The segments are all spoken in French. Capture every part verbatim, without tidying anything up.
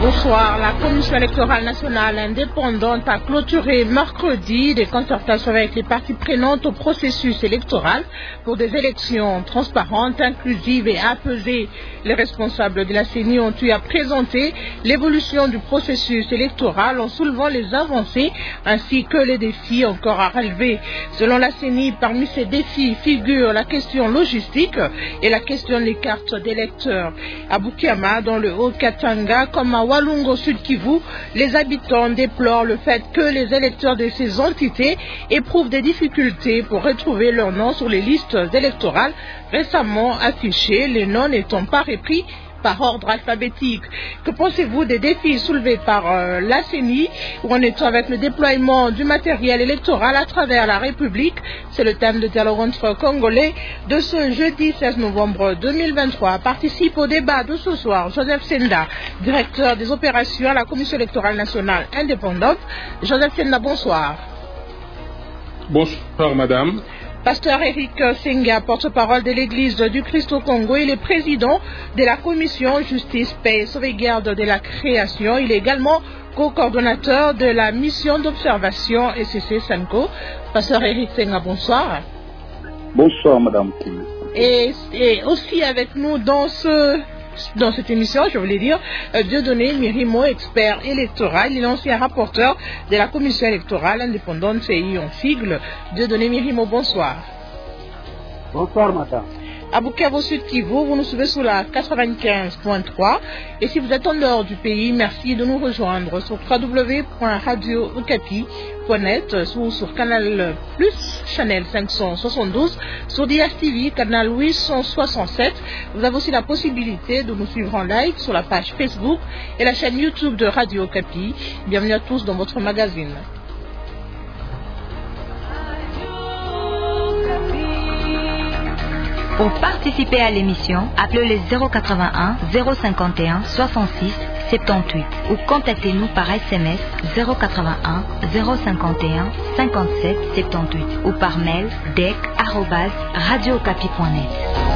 Bonsoir. La Commission électorale nationale indépendante a clôturé mercredi des concertations avec les parties prenantes au processus électoral pour des élections transparentes, inclusives et apaisées. Les responsables de la C E N I ont eu à présenter l'évolution du processus électoral en soulevant les avancées ainsi que les défis encore à relever. Selon la C E N I, parmi ces défis figurent la question logistique et la question des cartes d'électeurs. À Bukiama, dans le Haut-Katanga, comme à Walungo Sud Kivu, les habitants déplorent le fait que les électeurs de ces entités éprouvent des difficultés pour retrouver leur nom sur les listes électorales récemment affichées, les noms n'étant pas repris par ordre alphabétique. Que pensez-vous des défis soulevés par euh, la C E N I, où on est avec le déploiement du matériel électoral à travers la République? C'est le thème de dialogue entre Congolais de ce jeudi seize novembre deux mille vingt-trois. Participe au débat de ce soir Joseph Senda, directeur des opérations à la Commission électorale nationale indépendante. Joseph Senda, bonsoir. Bonsoir, madame. Pasteur Eric Senga, porte-parole de l'Église du Christ au Congo, il est président de la Commission Justice, Paix et Sauvegarde de la Création. Il est également co-coordonnateur de la mission d'observation S C C Sanco. Pasteur Eric Senga, bonsoir. Bonsoir, madame. Et, et aussi avec nous dans ce... Dans cette émission, je voulais dire, euh, Dieudonné Mirimo, expert électoral, il est ancien rapporteur de la Commission électorale indépendante C I en sigle. Dieudonné Mirimo, bonsoir. Bonsoir, madame. À Bukavu Sud Kivu, vous nous suivez sur la quatre-vingt-quinze point trois. Et si vous êtes en dehors du pays, merci de nous rejoindre sur w w w point radio okapi point net, ou sur Canal Plus, Channel cinq cent soixante-douze, sur D S T V, Canal huit cent soixante-sept. Vous avez aussi la possibilité de nous suivre en live sur la page Facebook et la chaîne YouTube de Radio Okapi. Bienvenue à tous dans votre magazine. Pour participer à l'émission, appelez le zéro quatre-vingt-un zéro cinquante et un soixante-six soixante-dix-huit ou contactez-nous par S M S zéro quatre-vingt-un zéro cinquante et un cinquante-sept soixante-dix-huit ou par mail dec arobase radio okapi point net.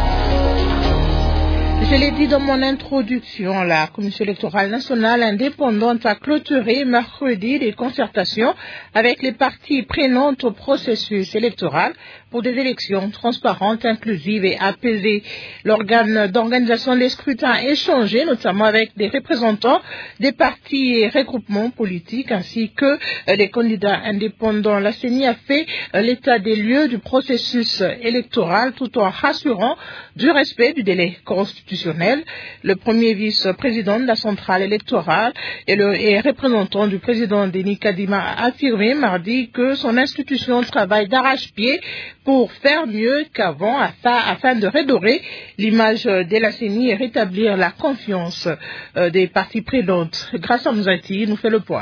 Je l'ai dit dans mon introduction, la Commission électorale nationale indépendante a clôturé mercredi des concertations avec les parties prenantes au processus électoral pour des élections transparentes, inclusives et apaisées. L'organe d'organisation des scrutins a échangé, notamment avec des représentants des partis et regroupements politiques, ainsi que les candidats indépendants. La C E N I a fait l'état des lieux du processus électoral tout en rassurant du respect du délai constitutionnel. Le premier vice-président de la centrale électorale et le et représentant du président Denis Kadima a affirmé mardi que son institution travaille d'arrache-pied pour faire mieux qu'avant afin de redorer l'image de la C E N I et rétablir la confiance des parties prenantes. Grâce à Mzati, nous fait le point.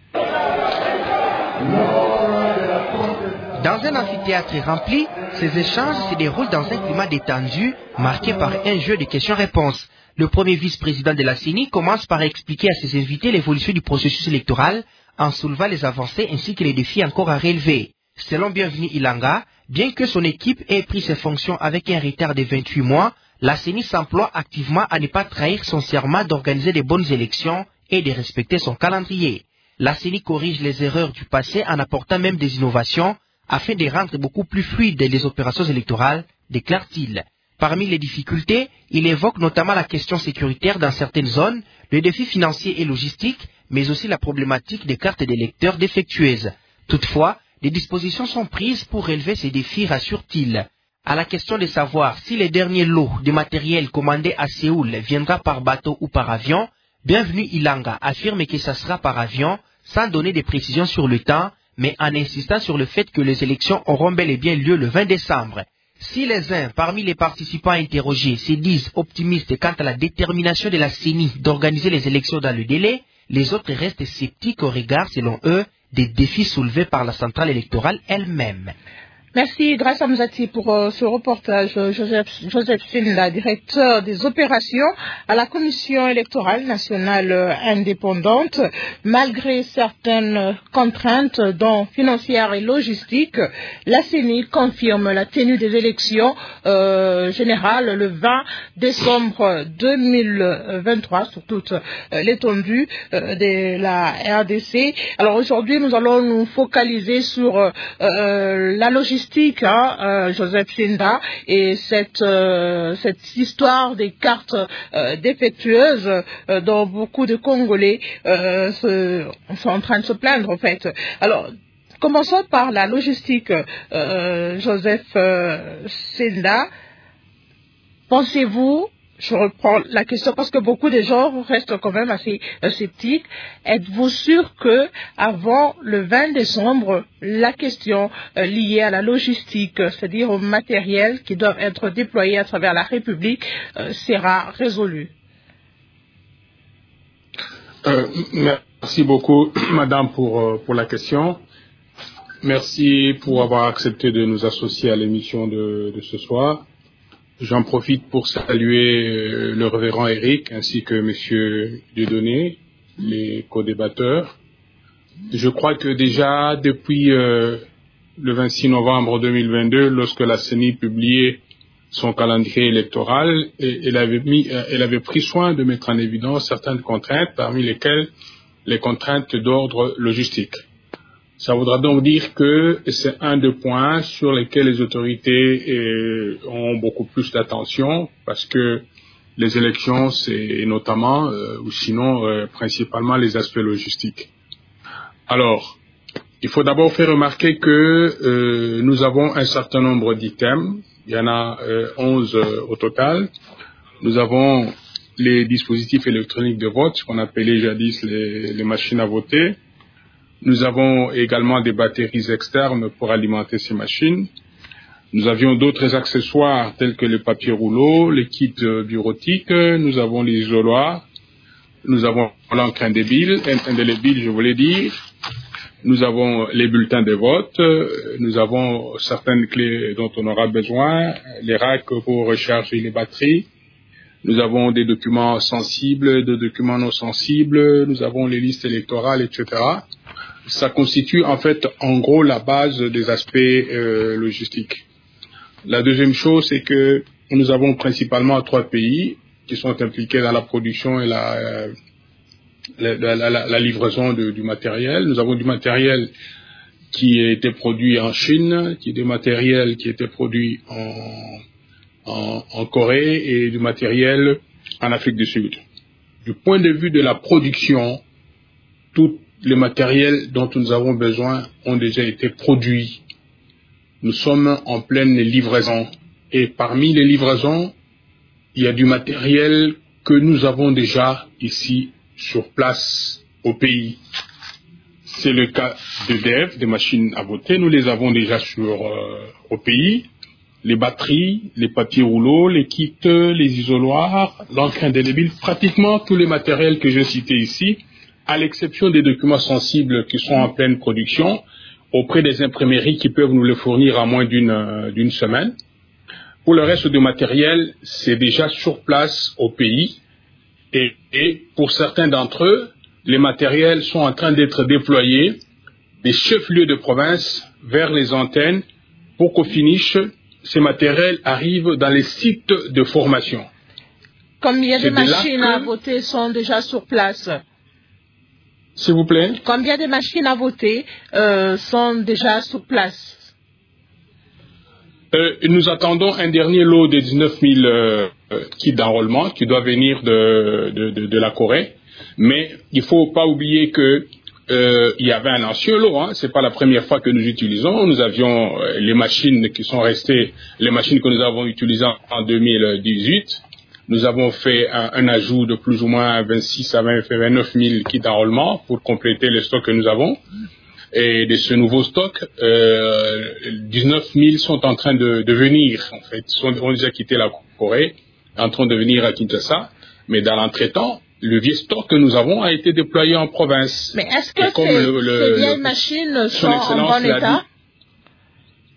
Dans un amphithéâtre rempli, ces échanges se déroulent dans un climat détendu, marqué par un jeu de questions-réponses. Le premier vice-président de la C E N I commence par expliquer à ses invités l'évolution du processus électoral en soulevant les avancées ainsi que les défis encore à relever. Selon Bienvenu Ilanga, bien que son équipe ait pris ses fonctions avec un retard de vingt-huit mois, la C E N I s'emploie activement à ne pas trahir son serment d'organiser de bonnes élections et de respecter son calendrier. La C E N I corrige les erreurs du passé en apportant même des innovations afin de rendre beaucoup plus fluides les opérations électorales, déclare-t-il. Parmi les difficultés, il évoque notamment la question sécuritaire dans certaines zones, le défi financier et logistique, mais aussi la problématique des cartes d'électeurs défectueuses. Toutefois, des dispositions sont prises pour relever ces défis, rassure-t-il. À la question de savoir si les derniers lots de matériel commandés à Séoul viendra par bateau ou par avion, Bienvenu Ilanga affirme que ça sera par avion, sans donner des précisions sur le temps, mais en insistant sur le fait que les élections auront bel et bien lieu le vingt décembre. Si les uns parmi les participants interrogés se disent optimistes quant à la détermination de la C E N I d'organiser les élections dans le délai, les autres restent sceptiques au regard, selon eux, des défis soulevés par la centrale électorale elle-même. Merci, grâce à Mzati pour euh, ce reportage. Joseph, Joseph Sinda, directeur des opérations à la Commission électorale nationale euh, indépendante. Malgré certaines contraintes, dont financières et logistiques, la C E N I confirme la tenue des élections euh, générales le vingt décembre deux mille vingt-trois sur toute euh, l'étendue euh, de la R D C. Alors aujourd'hui, nous allons nous focaliser sur euh, euh, la logistique. Hein, euh, Joseph Sinda, et cette, euh, cette histoire des cartes euh, défectueuses euh, dont beaucoup de Congolais euh, se, sont en train de se plaindre en fait. Alors, commençons par la logistique. Euh, Joseph euh, Sinda, pensez-vous, je reprends la question parce que beaucoup de gens restent quand même assez euh, sceptiques. Êtes-vous sûr que avant le vingt décembre, la question euh, liée à la logistique, c'est-à-dire au matériel qui doivent être déployés à travers la République, euh, sera résolue? euh, Merci beaucoup, Madame, pour, pour la question. Merci pour avoir accepté de nous associer à l'émission de, de ce soir. J'en profite pour saluer euh, le révérend Eric ainsi que Monsieur Dieudonné, les co-débatteurs. Je crois que déjà depuis euh, le vingt-six novembre deux mille vingt-deux, lorsque la C E N I publiait son calendrier électoral, et, elle, avait mis, elle avait pris soin de mettre en évidence certaines contraintes, parmi lesquelles les contraintes d'ordre logistique. Ça voudra donc dire que c'est un des points sur lesquels les autorités euh, ont beaucoup plus d'attention, parce que les élections, c'est notamment, euh, ou sinon euh, principalement, les aspects logistiques. Alors, il faut d'abord faire remarquer que euh, nous avons un certain nombre d'items. Il y en a euh, onze euh, au total. Nous avons les dispositifs électroniques de vote, ce qu'on appelait jadis les, les machines à voter. Nous avons également des batteries externes pour alimenter ces machines. Nous avions d'autres accessoires tels que les papiers rouleaux, les kits bureautiques, nous avons les isoloirs, nous avons l'encre indélébile, indélébile, je voulais dire. Nous avons les bulletins de vote, nous avons certaines clés dont on aura besoin, les racks pour recharger les batteries. Nous avons des documents sensibles, des documents non sensibles, nous avons les listes électorales, et cetera. Ça constitue en fait en gros la base des aspects euh, logistiques. La deuxième chose, c'est que nous avons principalement trois pays qui sont impliqués dans la production et la, euh, la, la, la, la livraison de, du matériel. Nous avons du matériel qui a été produit en Chine, qui est du matériel qui a été produit en, en, en Corée et du matériel en Afrique du Sud. Du point de vue de la production, tout les matériels dont nous avons besoin ont déjà été produits. Nous sommes en pleine livraison. Et parmi les livraisons, il y a du matériel que nous avons déjà ici sur place au pays. C'est le cas de D E V, des machines à voter. Nous les avons déjà sur euh, au pays. Les batteries, les papiers rouleaux, les kits, les isoloirs, l'encre indélébile, pratiquement tous les matériels que j'ai cités ici, à l'exception des documents sensibles qui sont en pleine production, auprès des imprimeries qui peuvent nous les fournir à moins d'une euh, d'une semaine. Pour le reste du matériel, c'est déjà sur place au pays. Et, et pour certains d'entre eux, les matériels sont en train d'être déployés des chefs-lieux de province vers les antennes pour qu'au finish, ces matériels arrivent dans les sites de formation. Combien de machines à voter sont déjà sur place ? S'il vous plaît. Combien de machines à voter euh, sont déjà sur place? euh, Nous attendons un dernier lot de dix-neuf mille euh, kits d'enrôlement qui doit venir de, de, de, de la Corée. Mais il ne faut pas oublier que euh, il y avait un ancien lot. Hein. Ce n'est pas la première fois que nous utilisons. Nous avions euh, les machines qui sont restées, les machines que nous avons utilisées en deux mille dix-huit. Nous avons fait un, un ajout de plus ou moins vingt-six à vingt-neuf mille kits d'enrôlement pour compléter les stocks que nous avons. Et de ce nouveau stock, euh, dix-neuf mille sont en train de, de venir. En fait, ils sont, ont déjà quitté la Corée, en train de venir à Kinshasa. Mais dans l'entretemps, le vieux stock que nous avons a été déployé en province. Mais est-ce que ces, le, le, ces vieilles le, machines sont en bon état?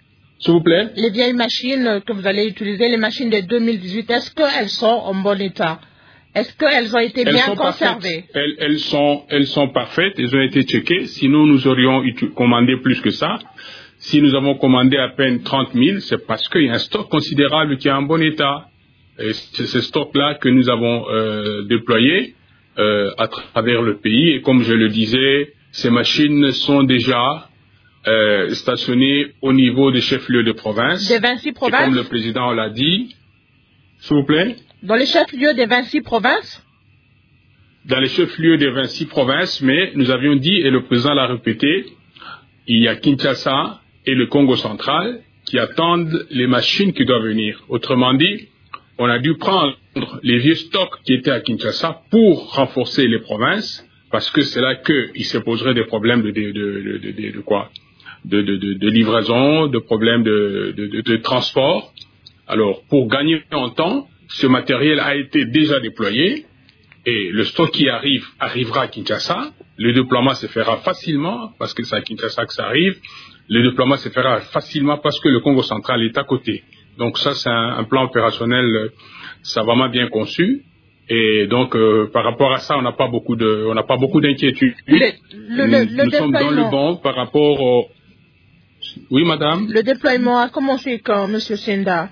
S'il vous plaît. Les vieilles machines que vous allez utiliser, les machines de deux mille dix-huit, est-ce qu'elles sont en bon état? Est-ce qu'elles ont été elles bien conservées? elles, elles, sont, elles sont parfaites, elles ont été checkées. Sinon, nous aurions commandé plus que ça. Si nous avons commandé à peine trente mille, c'est parce qu'il y a un stock considérable qui est en bon état. Et c'est ce stock-là que nous avons euh, déployé euh, à travers le pays. Et comme je le disais, ces machines sont déjà euh, stationnées au niveau des chefs-lieux de province. Des vingt-six provinces. Et comme le président l'a dit, s'il vous plaît. Dans les chefs-lieux des vingt-six provinces? Dans les chefs-lieux des vingt-six provinces, mais nous avions dit, et le président l'a répété, il y a Kinshasa et le Congo central qui attendent les machines qui doivent venir. Autrement dit, on a dû prendre les vieux stocks qui étaient à Kinshasa pour renforcer les provinces, parce que c'est là qu'il se poserait des problèmes de, de, de, de, de, de quoi de, de, de, de livraison, de problèmes de, de, de, de transport. Alors, pour gagner en temps, ce matériel a été déjà déployé et le stock qui arrive arrivera à Kinshasa. Le déploiement se fera facilement parce que c'est à Kinshasa que ça arrive. Le déploiement se fera facilement parce que le Congo central est à côté. Donc ça, c'est un, un plan opérationnel, ça vraiment bien conçu. Et donc, euh, par rapport à ça, on n'a pas beaucoup de, on n'a pas beaucoup d'inquiétudes. Le, le, le, nous le nous sommes dans le bon par rapport au... Oui, madame. Le déploiement a commencé quand, monsieur Senda?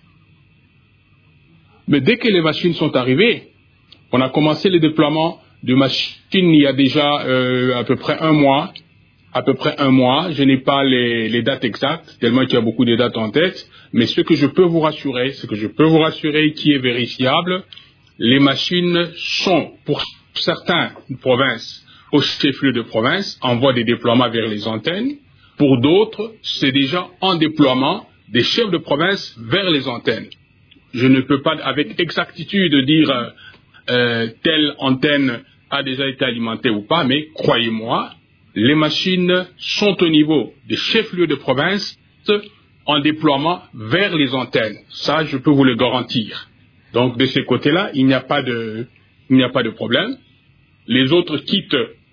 Mais dès que les machines sont arrivées, on a commencé le déploiement de machines il y a déjà euh, à peu près un mois. À peu près un mois. Je n'ai pas les, les dates exactes, tellement qu'il y a beaucoup de dates en tête. Mais ce que je peux vous rassurer, ce que je peux vous rassurer qui est vérifiable, les machines sont, pour certaines provinces, au chef-lieu de province, en voie de déploiement vers les antennes. Pour d'autres, c'est déjà en déploiement des chefs de province vers les antennes. Je ne peux pas avec exactitude dire euh, euh, telle antenne a déjà été alimentée ou pas, mais croyez-moi, les machines sont au niveau des chefs-lieux de province en déploiement vers les antennes. Ça, je peux vous le garantir. Donc, de ce côté-là, il n'y a pas de, il n'y a pas de problème. Les autres kits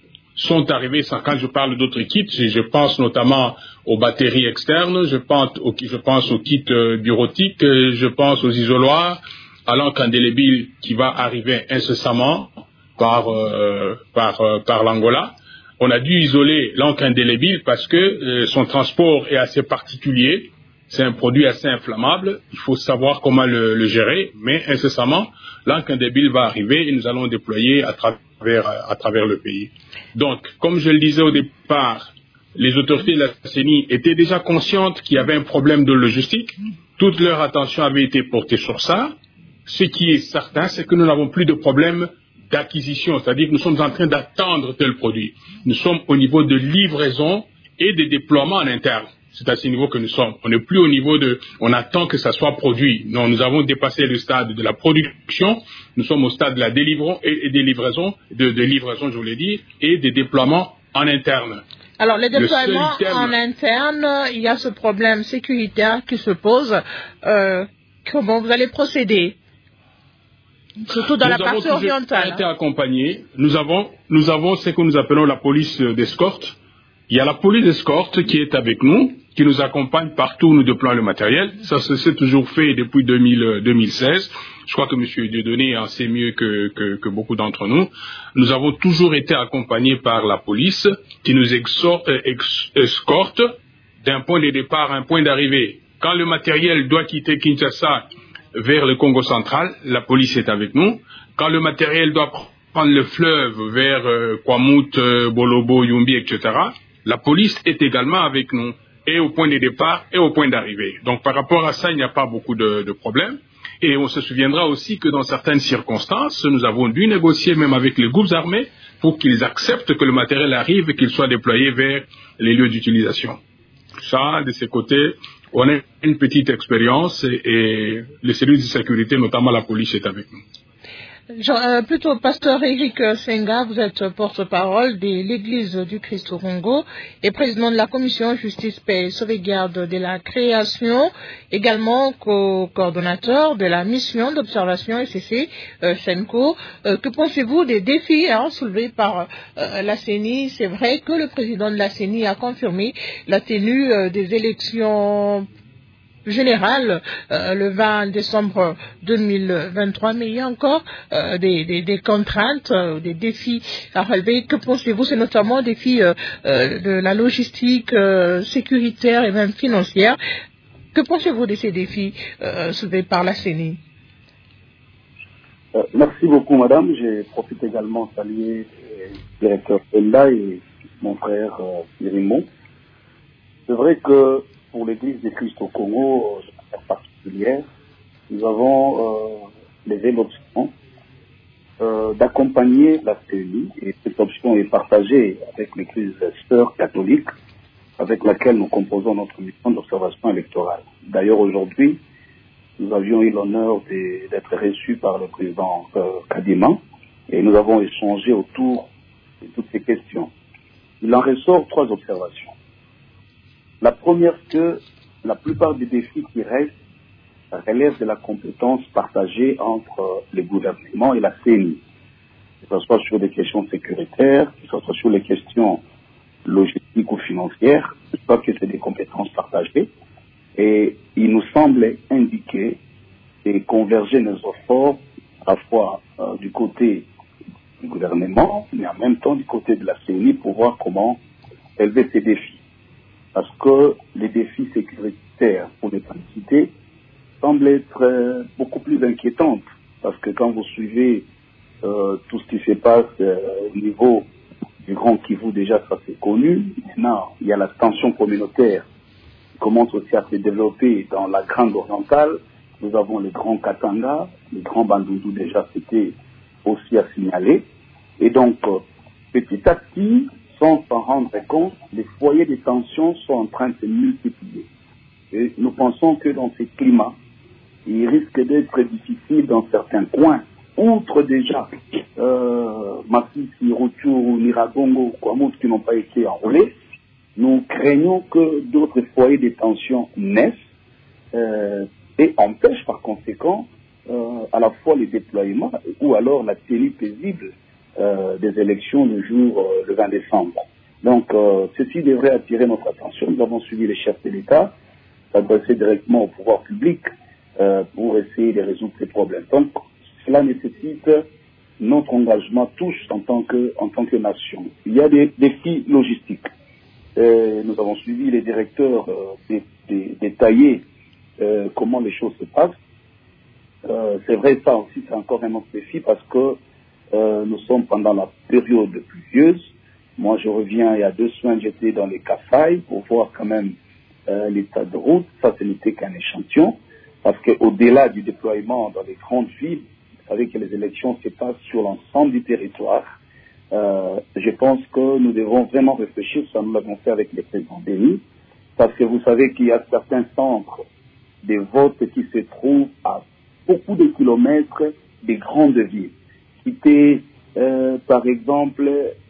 sont arrivés. Quand je parle d'autres kits, je pense notamment aux batteries externes, je pense aux, je pense aux kits bureautiques, je pense aux isoloirs, à l'encre indélébile qui va arriver incessamment par, euh, par, euh, par l'Angola. On a dû isoler l'encre indélébile parce que euh, son transport est assez particulier. C'est un produit assez inflammable. Il faut savoir comment le, le gérer. Mais incessamment, l'encre indélébile va arriver et nous allons déployer à travers, à travers le pays. Donc, comme je le disais au départ, les autorités de la C E N I étaient déjà conscientes qu'il y avait un problème de logistique. Toute leur attention avait été portée sur ça. Ce qui est certain, c'est que nous n'avons plus de problème d'acquisition, c'est-à-dire que nous sommes en train d'attendre tel produit. Nous sommes au niveau de livraison et de déploiement en interne. C'est à ce niveau que nous sommes. On n'est plus au niveau de, on attend que ça soit produit. Non, nous avons dépassé le stade de la production. Nous sommes au stade de la délivrance et, et des livraisons, de, de livraison, je voulais dire, et des déploiements en interne. Alors, les déploiements le en interne, il y a ce problème sécuritaire qui se pose. Euh, comment vous allez procéder? Surtout dans nous la partie orientale. Nous avons été accompagnés. Nous avons, nous avons ce que nous appelons la police d'escorte. Il y a la police d'escorte qui est avec nous, qui nous accompagne partout où nous déployons le matériel. Ça, c'est toujours fait depuis deux mille, deux mille seize. Je crois que M. Dieudonné en sait mieux que, que, que beaucoup d'entre nous. Nous avons toujours été accompagnés par la police qui nous exhorte, ex, escorte d'un point de départ à un point d'arrivée. Quand le matériel doit quitter Kinshasa vers le Congo central, la police est avec nous. Quand le matériel doit prendre le fleuve vers euh, Kwamut, euh, Bolobo, Yumbi, et cetera, la police est également avec nous, et au point de départ et au point d'arrivée. Donc par rapport à ça, il n'y a pas beaucoup de, de problèmes. Et on se souviendra aussi que dans certaines circonstances, nous avons dû négocier même avec les groupes armés pour qu'ils acceptent que le matériel arrive et qu'il soit déployé vers les lieux d'utilisation. Ça, de ces côtés, on a une petite expérience et, et les services de sécurité, notamment la police, est avec nous. Jean, euh, plutôt, pasteur Eric Senga, vous êtes porte-parole de l'Église du Christ au Congo et président de la commission Justice, Paix et Sauvegarde de la Création, également co-coordonnateur de la mission d'observation S C C euh, Senko. Euh, que pensez-vous des défis hein, soulevés par euh, la C E N I? C'est vrai que le président de la C E N I a confirmé la tenue euh, des élections générale euh, le vingt décembre deux mille vingt-trois, mais il y a encore euh, des, des, des contraintes, euh, des défis à relever. Que pensez-vous? C'est notamment des défis euh, euh, de la logistique euh, sécuritaire et même financière. Que pensez-vous de ces défis euh, soulevés par la C E N I? euh, Merci beaucoup, madame. Je profite également de saluer le directeur Ella et mon frère euh, Raymond. C'est vrai que pour l'Église de Christ au Congo, de manière particulière, nous avons euh, levé l'option euh, d'accompagner la C E N I, et cette option est partagée avec l'Église sœur catholique avec laquelle nous composons notre mission d'observation électorale. D'ailleurs, aujourd'hui, nous avions eu l'honneur d'être reçus par le président euh, Kadima et nous avons échangé autour de toutes ces questions. Il en ressort trois observations. La première, que la plupart des défis qui restent relèvent de la compétence partagée entre le gouvernement et la C E N I, que ce soit sur des questions sécuritaires, que ce soit sur les questions logistiques ou financières. Je crois que c'est des compétences partagées et il nous semble indiquer et converger nos efforts à la fois euh, du côté du gouvernement, mais en même temps du côté de la C E N I pour voir comment élever ces défis. Parce que les défis sécuritaires, pour les citer, semblent être euh, beaucoup plus inquiétantes. Parce que quand vous suivez euh, tout ce qui se passe euh, au niveau du Grand Kivu, déjà ça c'est connu. Maintenant, il y a la tension communautaire qui commence aussi à se développer dans la Grande Orientale. Nous avons le Grand Katanga, le Grand Bandundu, déjà c'était aussi à signaler. Et donc, euh, petit à petit, sans s'en rendre compte, les foyers de tension sont en train de se multiplier. Et nous pensons que dans ces climats, il risque d'être difficile dans certains coins, outre déjà euh, Masisi, Rutshuru, Niragongo, Kwamout qui n'ont pas été enrôlés, nous craignons que d'autres foyers de tension naissent euh, et empêchent par conséquent euh, à la fois les déploiements ou alors la tenue paisible Euh, des élections le jour, euh, le vingt décembre. Donc, euh, ceci devrait attirer notre attention. Nous avons suivi les chefs de l'État, s'adresser directement au pouvoir public euh, pour essayer de résoudre ces problèmes. Donc, cela nécessite notre engagement tous en tant que, en tant que nation. Il y a des défis logistiques. Euh, nous avons suivi les directeurs euh, détailler euh, comment les choses se passent. Euh, c'est vrai, ça aussi, c'est encore un autre défi parce que Euh, nous sommes pendant la période pluvieuse. Moi, je reviens il y a deux semaines, j'étais dans les Kasaï pour voir quand même euh, l'état de route. Ça, ce n'était qu'un échantillon, parce qu'au-delà du déploiement dans les grandes villes, vous savez que les élections se passent sur l'ensemble du territoire. Euh, je pense que nous devons vraiment réfléchir, ça nous l'avons fait avec le président Denis, parce que vous savez qu'il y a certains centres de vote qui se trouvent à beaucoup de kilomètres des grandes villes. Quitter, euh, par exemple,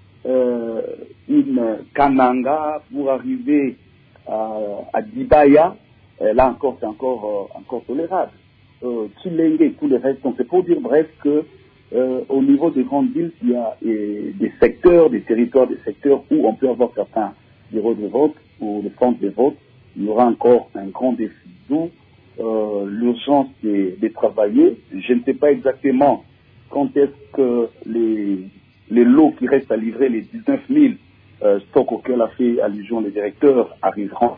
euh, une Kananga pour arriver à, à Dibaya, euh, là encore, c'est encore, euh, encore tolérable. Euh, Tchilenge et tout le reste, donc c'est pour dire bref que euh, au niveau des grandes villes, il y a et, des secteurs, des territoires, des secteurs où on peut avoir certains bureaux de vote ou des centres de vote. Il y aura encore un grand défi. D'où euh, l'urgence de, de travailler. Je ne sais pas exactement quand est-ce que les, les lots qui restent à livrer, les dix-neuf mille euh, stocks auxquels a fait allusion le directeur, arriveront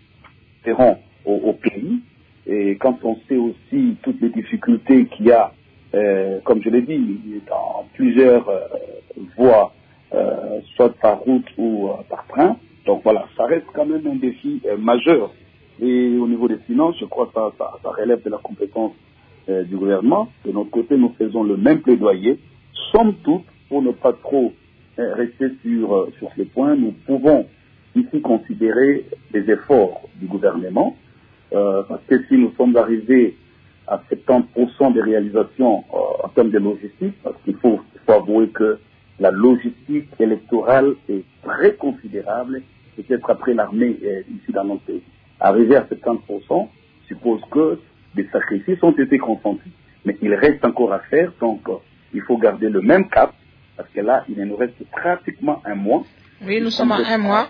au, au pays. Et quand on sait aussi toutes les difficultés qu'il y a, euh, comme je l'ai dit, dans plusieurs euh, voies, euh, soit par route ou euh, par train. Donc voilà, ça reste quand même un défi euh, majeur. Et au niveau des finances, je crois que ça, ça, ça relève de la compétence Euh, du gouvernement. De notre côté, nous faisons le même plaidoyer. Somme toute, pour ne pas trop euh, rester sur, euh, sur ces points, nous pouvons ici considérer les efforts du gouvernement, euh, parce que si nous sommes arrivés à soixante-dix pour cent des réalisations euh, en termes de logistique, parce qu'il faut, il faut avouer que la logistique électorale est très considérable, peut-être après l'armée euh, ici dans notre pays. Arriver à soixante-dix pour cent suppose que des sacrifices ont été consentis. Mais il reste encore à faire, donc euh, il faut garder le même cap, parce que là, il nous reste pratiquement un mois. Oui, nous sommes à un mois.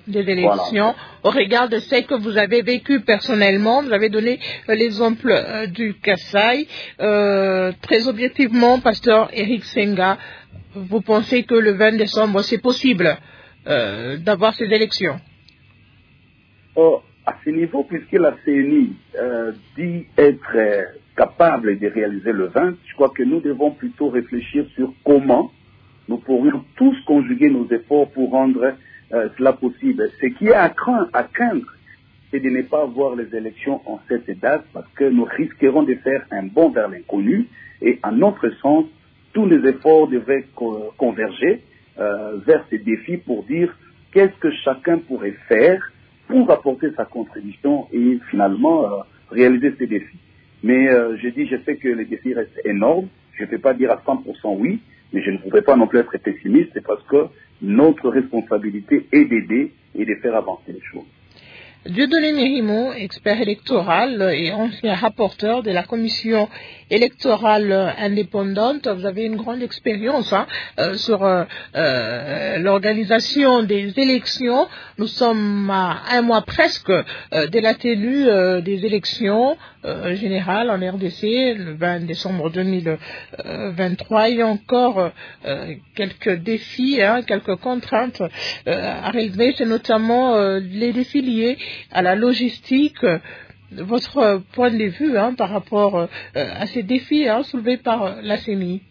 des élections, voilà. Au regard de ce que vous avez vécu personnellement, vous avez donné euh, l'exemple euh, du Kasaï. Euh, très objectivement, pasteur Eric Senga, vous pensez que le vingt décembre, c'est possible euh, d'avoir ces élections? Oh, à ce niveau, puisque la C N I euh, dit être euh, capable de réaliser le vingt, je crois que nous devons plutôt réfléchir sur comment nous pourrions tous conjuguer nos efforts pour rendre euh, cela possible. Ce qui est à craindre, à craindre, c'est de ne pas avoir les élections en cette date parce que nous risquerons de faire un bond vers l'inconnu et en notre sens, tous les efforts devraient co- converger euh, vers ces défis pour dire qu'est-ce que chacun pourrait faire pour apporter sa contribution et finalement euh, réaliser ces défis. Mais euh, je dis, je sais que les défis restent énormes, je ne peux pas dire à cent pour cent oui, mais je ne pouvais pas non plus être pessimiste, c'est parce que notre responsabilité est d'aider et de faire avancer les choses. Dieudonné Mérimo, expert électoral et ancien rapporteur de la commission électorale indépendante, vous avez une grande expérience hein, euh, sur euh, euh, l'organisation des élections. Nous sommes à un mois presque euh, de la tenue euh, des élections euh, générales en R D C, le vingt décembre deux mille vingt-trois. Il y a encore euh, quelques défis, hein, quelques contraintes euh, à relever, c'est notamment euh, les défis liés à la logistique. Votre point de vue hein, par rapport euh, à ces défis hein, soulevés par euh, la C N I.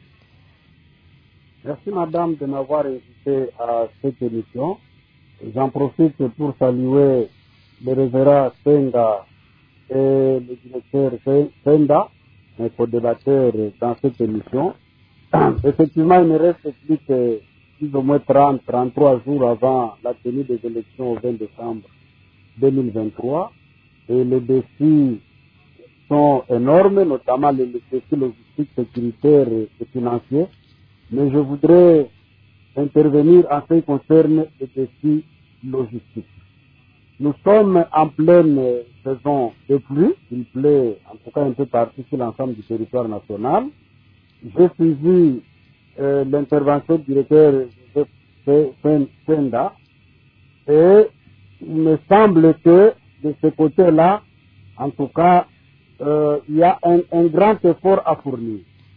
Merci madame de m'avoir invité à cette émission. J'en profite pour saluer le révérend Senga et le directeur Senda, mes co-débatteurs dans cette émission. Effectivement, il ne reste plus que plus ou moins trente à trente-trois jours avant la tenue des élections au vingt décembre deux mille vingt-trois. Et les défis sont énormes, notamment les défis logistiques, sécuritaires et financiers. Mais je voudrais intervenir en ce qui concerne les défis logistiques. Nous sommes en pleine saison de pluie. Il pleut en tout cas un peu partout sur l'ensemble du territoire national. J'ai suivi euh, l'intervention du directeur Senda et il me semble que de ce côté-là, en tout cas, euh, il y a un, un grand effort à fournir.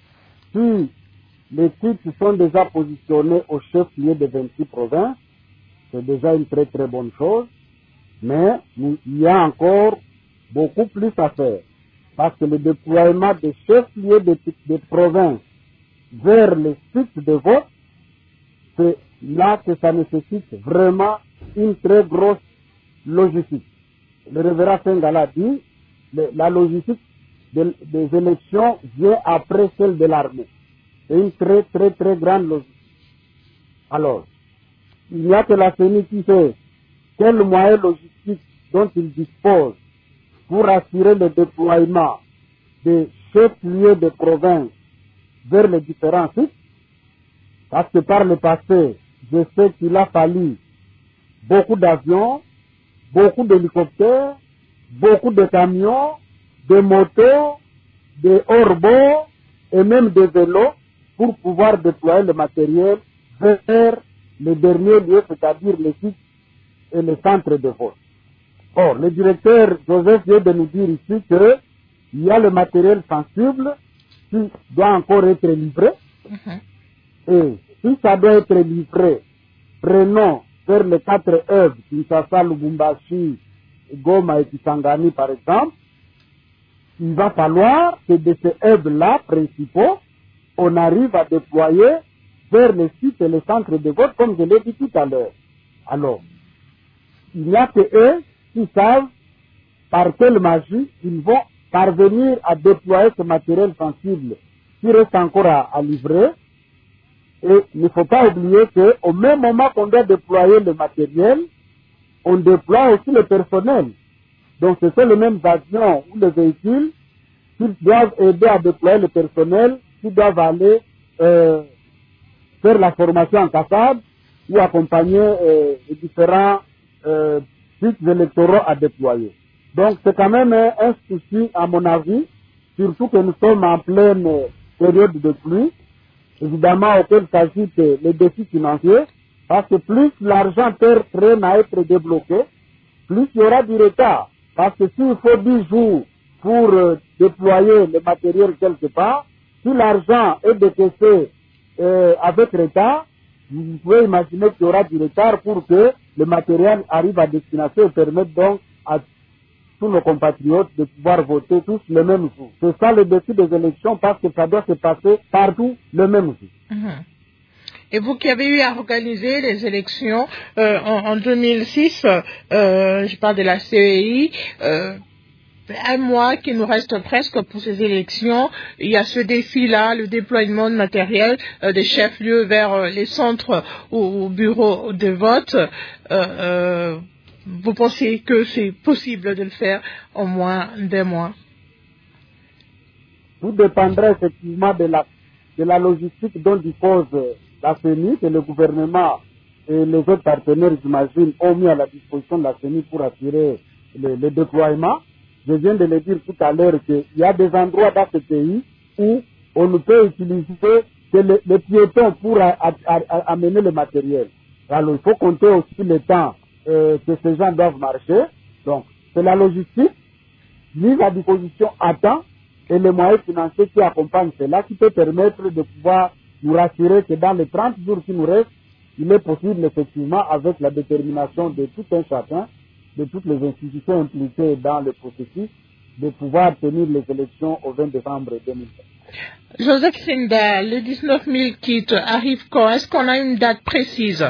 Si les titres sont déjà positionnés au chef-lieu de vingt-six provinces, c'est déjà une très très bonne chose, mais il y a encore beaucoup plus à faire. Parce que le déploiement des chefs-lieux de, de provinces vers les sites de vote, c'est là que ça nécessite vraiment une très grosse logistique. Le révérend Senga l'a dit, le, la logistique de, des élections vient après celle de l'armée. C'est une très très très grande logistique. Alors, il n'y a que la C N I qui sait quels moyens logistiques dont il dispose pour assurer le déploiement des chefs-lieux de province vers les différents sites. Parce que par le passé, je sais qu'il a fallu beaucoup d'avions, beaucoup d'hélicoptères, beaucoup de camions, de motos, de hors-bord et même de vélos pour pouvoir déployer le matériel vers les derniers lieux, c'est-à-dire les sites et les centres de vote. Or, le directeur Joseph vient de nous dire ici qu'il y a le matériel sensible qui doit encore être livré. Mm-hmm. Et si ça doit être livré, prenons vers les quatre hubs, Kinshasa, Lubumbashi, Goma et Kisangani par exemple, il va falloir que de ces hubs-là principaux, on arrive à déployer vers les sites et les centres de vote, comme je l'ai dit tout à l'heure. Alors, il n'y a que eux qui savent par quelle magie ils vont parvenir à déployer ce matériel sensible qui reste encore à, à livrer. Et il ne faut pas oublier qu'au même moment qu'on doit déployer le matériel, on déploie aussi le personnel. Donc ce sont les mêmes avions ou les véhicules qui doivent aider à déployer le personnel, qui doivent aller euh, faire la formation en cassade ou accompagner euh, les différents euh, sites électoraux à déployer. Donc c'est quand même un, un souci à mon avis, surtout que nous sommes en pleine période de pluie, évidemment auquel s'ajoutent les défis financiers, Parce que plus l'argent traîne à être débloqué, plus il y aura du retard. Parce que s'il faut dix jours pour euh, déployer le matériel quelque part, si l'argent est décaissé euh, avec retard, vous pouvez imaginer qu'il y aura du retard pour que le matériel arrive à destination et permette donc à tous nos compatriotes de pouvoir voter tous le même jour. C'est ça le défi des élections parce que ça doit se passer partout le même jour. Mmh. Et vous qui avez eu à organiser les élections euh, en, en deux mille six, euh, je parle de la C E I, euh, un mois qui nous reste presque pour ces élections, il y a ce défi-là, le déploiement de matériel euh, des chefs-lieux vers euh, les centres ou, ou bureaux de vote. Euh, euh, vous pensez que c'est possible de le faire en moins d'un mois? Tout dépendrait effectivement de la, de la logistique dont dispose la C E N I, que le gouvernement et les autres partenaires, j'imagine, ont mis à la disposition de la C E N I pour assurer le, le déploiement. Je viens de le dire tout à l'heure qu'il y a des endroits dans ce pays où on ne peut utiliser que les, les piétons pour a, a, a, a, amener le matériel. Alors il faut compter aussi le temps euh, que ces gens doivent marcher. Donc c'est la logistique mise à disposition à temps et les moyens financiers qui accompagnent cela qui peut permettre de pouvoir nous rassurer que dans les trente jours qui nous restent, il est possible effectivement avec la détermination de tout un chacun, de toutes les institutions impliquées dans le processus, de pouvoir tenir les élections au vingt décembre deux mille vingt. Joseph Sinda, le dix-neuf mille kits arrive quand? Est-ce qu'on a une date précise?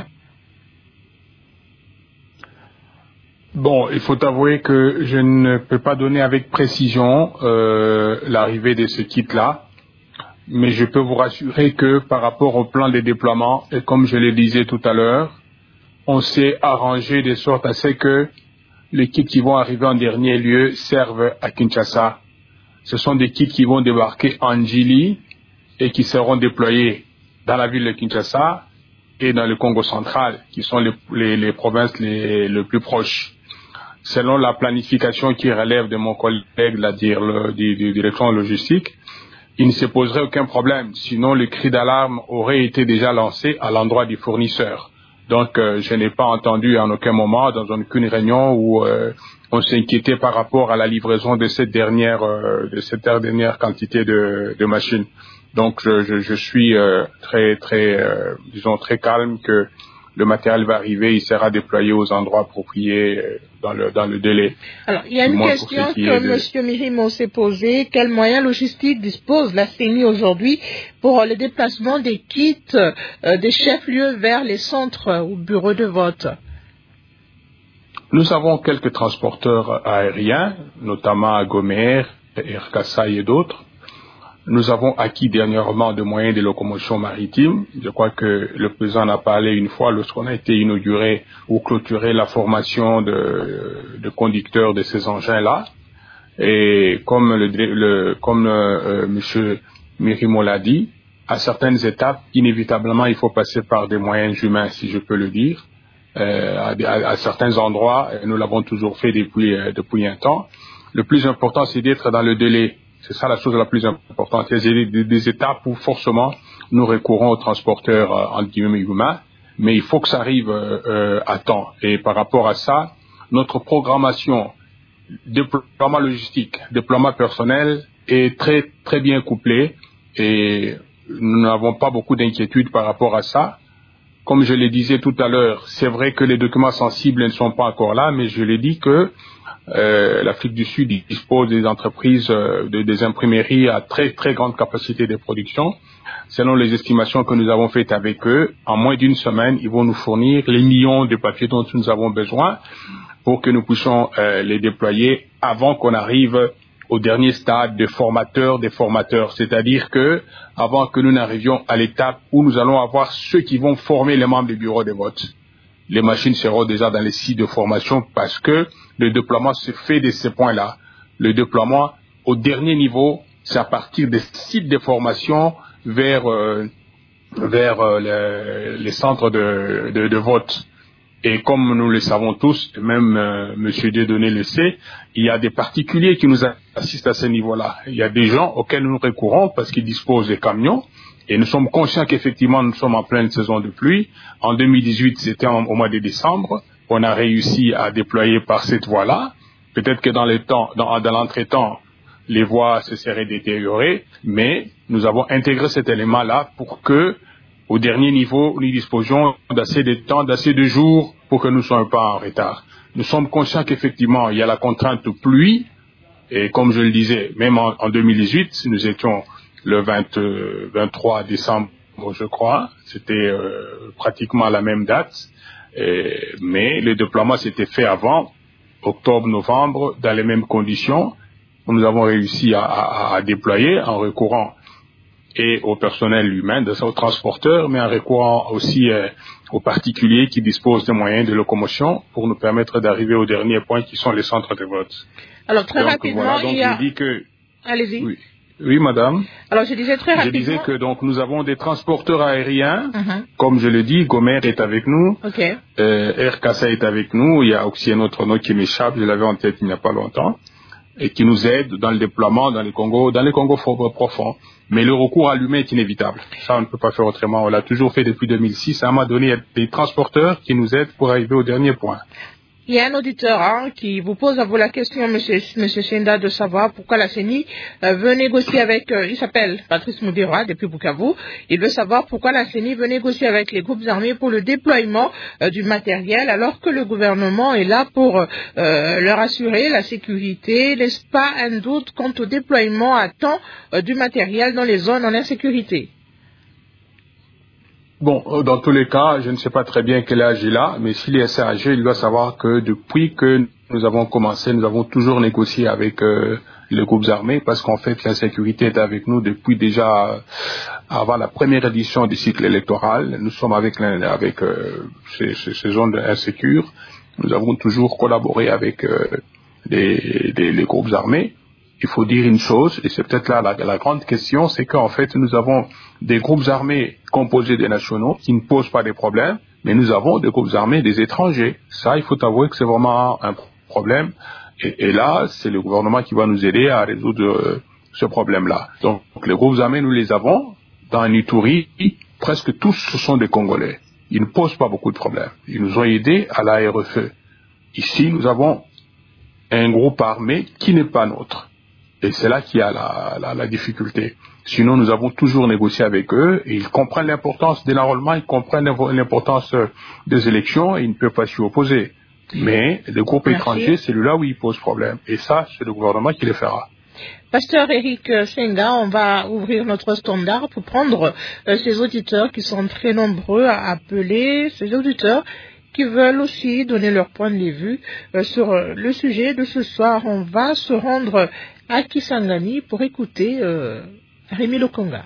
Bon, il faut avouer que je ne peux pas donner avec précision euh, l'arrivée de ce kit-là, mais je peux vous rassurer que par rapport au plan de déploiement, et comme je le disais tout à l'heure, on s'est arrangé de sorte à ce que les kits qui vont arriver en dernier lieu servent à Kinshasa. Ce sont des kits qui vont débarquer en Djili et qui seront déployés dans la ville de Kinshasa et dans le Congo central, qui sont les, les, les provinces les, les plus proches. Selon la planification qui relève de mon collègue, c'est-à-dire le, du, du direction logistique, il ne se poserait aucun problème. Sinon, le cri d'alarme aurait été déjà lancé à l'endroit du fournisseur. Donc, euh, je n'ai pas entendu en aucun moment, dans aucune réunion où euh, on s'inquiétait par rapport à la livraison de cette dernière, euh, de cette dernière quantité de, de machines. Donc, je, je, je suis euh, très, très, euh, disons, très calme que le matériel va arriver, il sera déployé aux endroits appropriés euh, dans le dans le délai. Alors, il y a une question que de... M. Mirimo s'est posée. Quels moyens logistiques dispose la C E N I aujourd'hui pour le déplacement des kits euh, des chefs-lieux vers les centres ou bureaux de vote? Nous avons quelques transporteurs aériens, notamment à Gomer, Air Kassai et d'autres. Nous avons acquis dernièrement des moyens de locomotion maritime. Je crois que le président en a parlé une fois lorsqu'on a été inauguré ou clôturé la formation de, de conducteurs de ces engins-là. Et comme le, le comme euh, M. Mirimo l'a dit, à certaines étapes, inévitablement, il faut passer par des moyens humains, si je peux le dire. Euh, à, à, à certains endroits, nous l'avons toujours fait depuis, euh, depuis un temps. Le plus important, c'est d'être dans le délai. C'est ça la chose la plus importante. Il y a des, des étapes où forcément nous recourons aux transporteurs euh, en guillemets humains, mais il faut que ça arrive euh, à temps. Et par rapport à ça, notre programmation, déploiement logistique, déploiement personnel est très très bien couplée et nous n'avons pas beaucoup d'inquiétudes par rapport à ça. Comme je le disais tout à l'heure, c'est vrai que les documents sensibles ne sont pas encore là, mais je l'ai dit que Euh, l'Afrique du Sud dispose des entreprises, euh, de, des imprimeries à très très grande capacité de production. Selon les estimations que nous avons faites avec eux, en moins d'une semaine, ils vont nous fournir les millions de papiers dont nous avons besoin pour que nous puissions euh, les déployer avant qu'on arrive au dernier stade de formateurs des formateurs. C'est-à-dire que avant que nous n'arrivions à l'étape où nous allons avoir ceux qui vont former les membres des bureaux de vote. Les machines seront déjà dans les sites de formation parce que le déploiement se fait de ces points-là. Le déploiement au dernier niveau, c'est à partir des sites de formation vers, euh, vers euh, les, les centres de, de, de vote. Et comme nous le savons tous, et même euh, M. Dieudonné le sait, il y a des particuliers qui nous assistent à ce niveau-là. Il y a des gens auxquels nous recourons parce qu'ils disposent des camions. Et nous sommes conscients qu'effectivement, nous sommes en pleine saison de pluie. En deux mille dix-huit, c'était en, au mois de décembre. On a réussi à déployer par cette voie-là. Peut-être que dans, les temps, dans, dans l'entretemps, les voies se seraient détériorées. Mais nous avons intégré cet élément-là pour que, au dernier niveau, nous disposions d'assez de temps, d'assez de jours pour que nous ne soyons pas en retard. Nous sommes conscients qu'effectivement, il y a la contrainte de pluie. Et comme je le disais, même en, en deux mille dix-huit, nous étions le vingt, euh, vingt-trois décembre, je crois. C'était euh, pratiquement la même date. Et, mais le déploiement s'était fait avant, octobre, novembre, dans les mêmes conditions. Nous avons réussi à, à, à déployer en recourant et au personnel humain, aux transporteurs, mais en recourant aussi euh, aux particuliers qui disposent de moyens de locomotion pour nous permettre d'arriver au dernier point qui sont les centres de vote. Alors très donc, rapidement, voilà, donc il y a... je dis que... Allez-y. Oui. Oui, madame. Alors je disais très rapidement... Je disais que donc nous avons des transporteurs aériens, uh-huh. comme je le dis, Gomer est avec nous, okay. euh, Air Kassa est avec nous, il y a aussi un autre nom qui m'échappe, je l'avais en tête il n'y a pas longtemps, et qui nous aide dans le déploiement dans les Congos, dans les Congos profonds. Mais le recours à l'humain est inévitable. Ça, on ne peut pas faire autrement. On l'a toujours fait depuis deux mille six. À un moment donné, il y a des transporteurs qui nous aident pour arriver au dernier point. Il y a un auditeur hein, qui vous pose à vous la question, monsieur, monsieur Senda, de savoir pourquoi la C E N I euh, veut négocier avec, euh, il s'appelle Patrice Moudira depuis Bukavu, il veut savoir pourquoi la C E N I veut négocier avec les groupes armés pour le déploiement euh, du matériel alors que le gouvernement est là pour euh, leur assurer la sécurité. N'est-ce pas un doute quant au déploiement à temps euh, du matériel dans les zones en insécurité? Bon, dans tous les cas, je ne sais pas très bien quel âge il a, mais s'il est assez âgé, il doit savoir que depuis que nous avons commencé, nous avons toujours négocié avec euh, les groupes armés, parce qu'en fait, l'insécurité est avec nous depuis déjà euh, avant la première édition du cycle électoral. Nous sommes avec, avec euh, ces, ces, ces zones insécures. Nous avons toujours collaboré avec euh, les, les, les groupes armés. Il faut dire une chose, et c'est peut-être là la, la grande question, c'est qu'en fait, nous avons des groupes armés composés des nationaux qui ne posent pas des problèmes, mais nous avons des groupes armés des étrangers. Ça, il faut avouer que c'est vraiment un problème. Et, et là, c'est le gouvernement qui va nous aider à résoudre euh, ce problème-là. Donc, les groupes armés, nous les avons. Dans Ituri, presque tous, ce sont des Congolais. Ils ne posent pas beaucoup de problèmes. Ils nous ont aidés à la R F E. Ici, nous avons un groupe armé qui n'est pas nôtre. Et c'est là qu'il y a la, la, la difficulté. Sinon, nous avons toujours négocié avec eux et ils comprennent l'importance de l'enrôlement, ils comprennent l'importance des élections et ils ne peuvent pas s'y opposer. Mais le groupe Merci. étranger, c'est là où il pose problème. Et ça, c'est le gouvernement qui le fera. Pasteur Eric Senga, on va ouvrir notre standard pour prendre euh, ces auditeurs qui sont très nombreux à appeler, ces auditeurs qui veulent aussi donner leur point de vue euh, sur euh, le sujet de ce soir. On va se rendre à Kisangani pour écouter euh, Rémi Lokonga.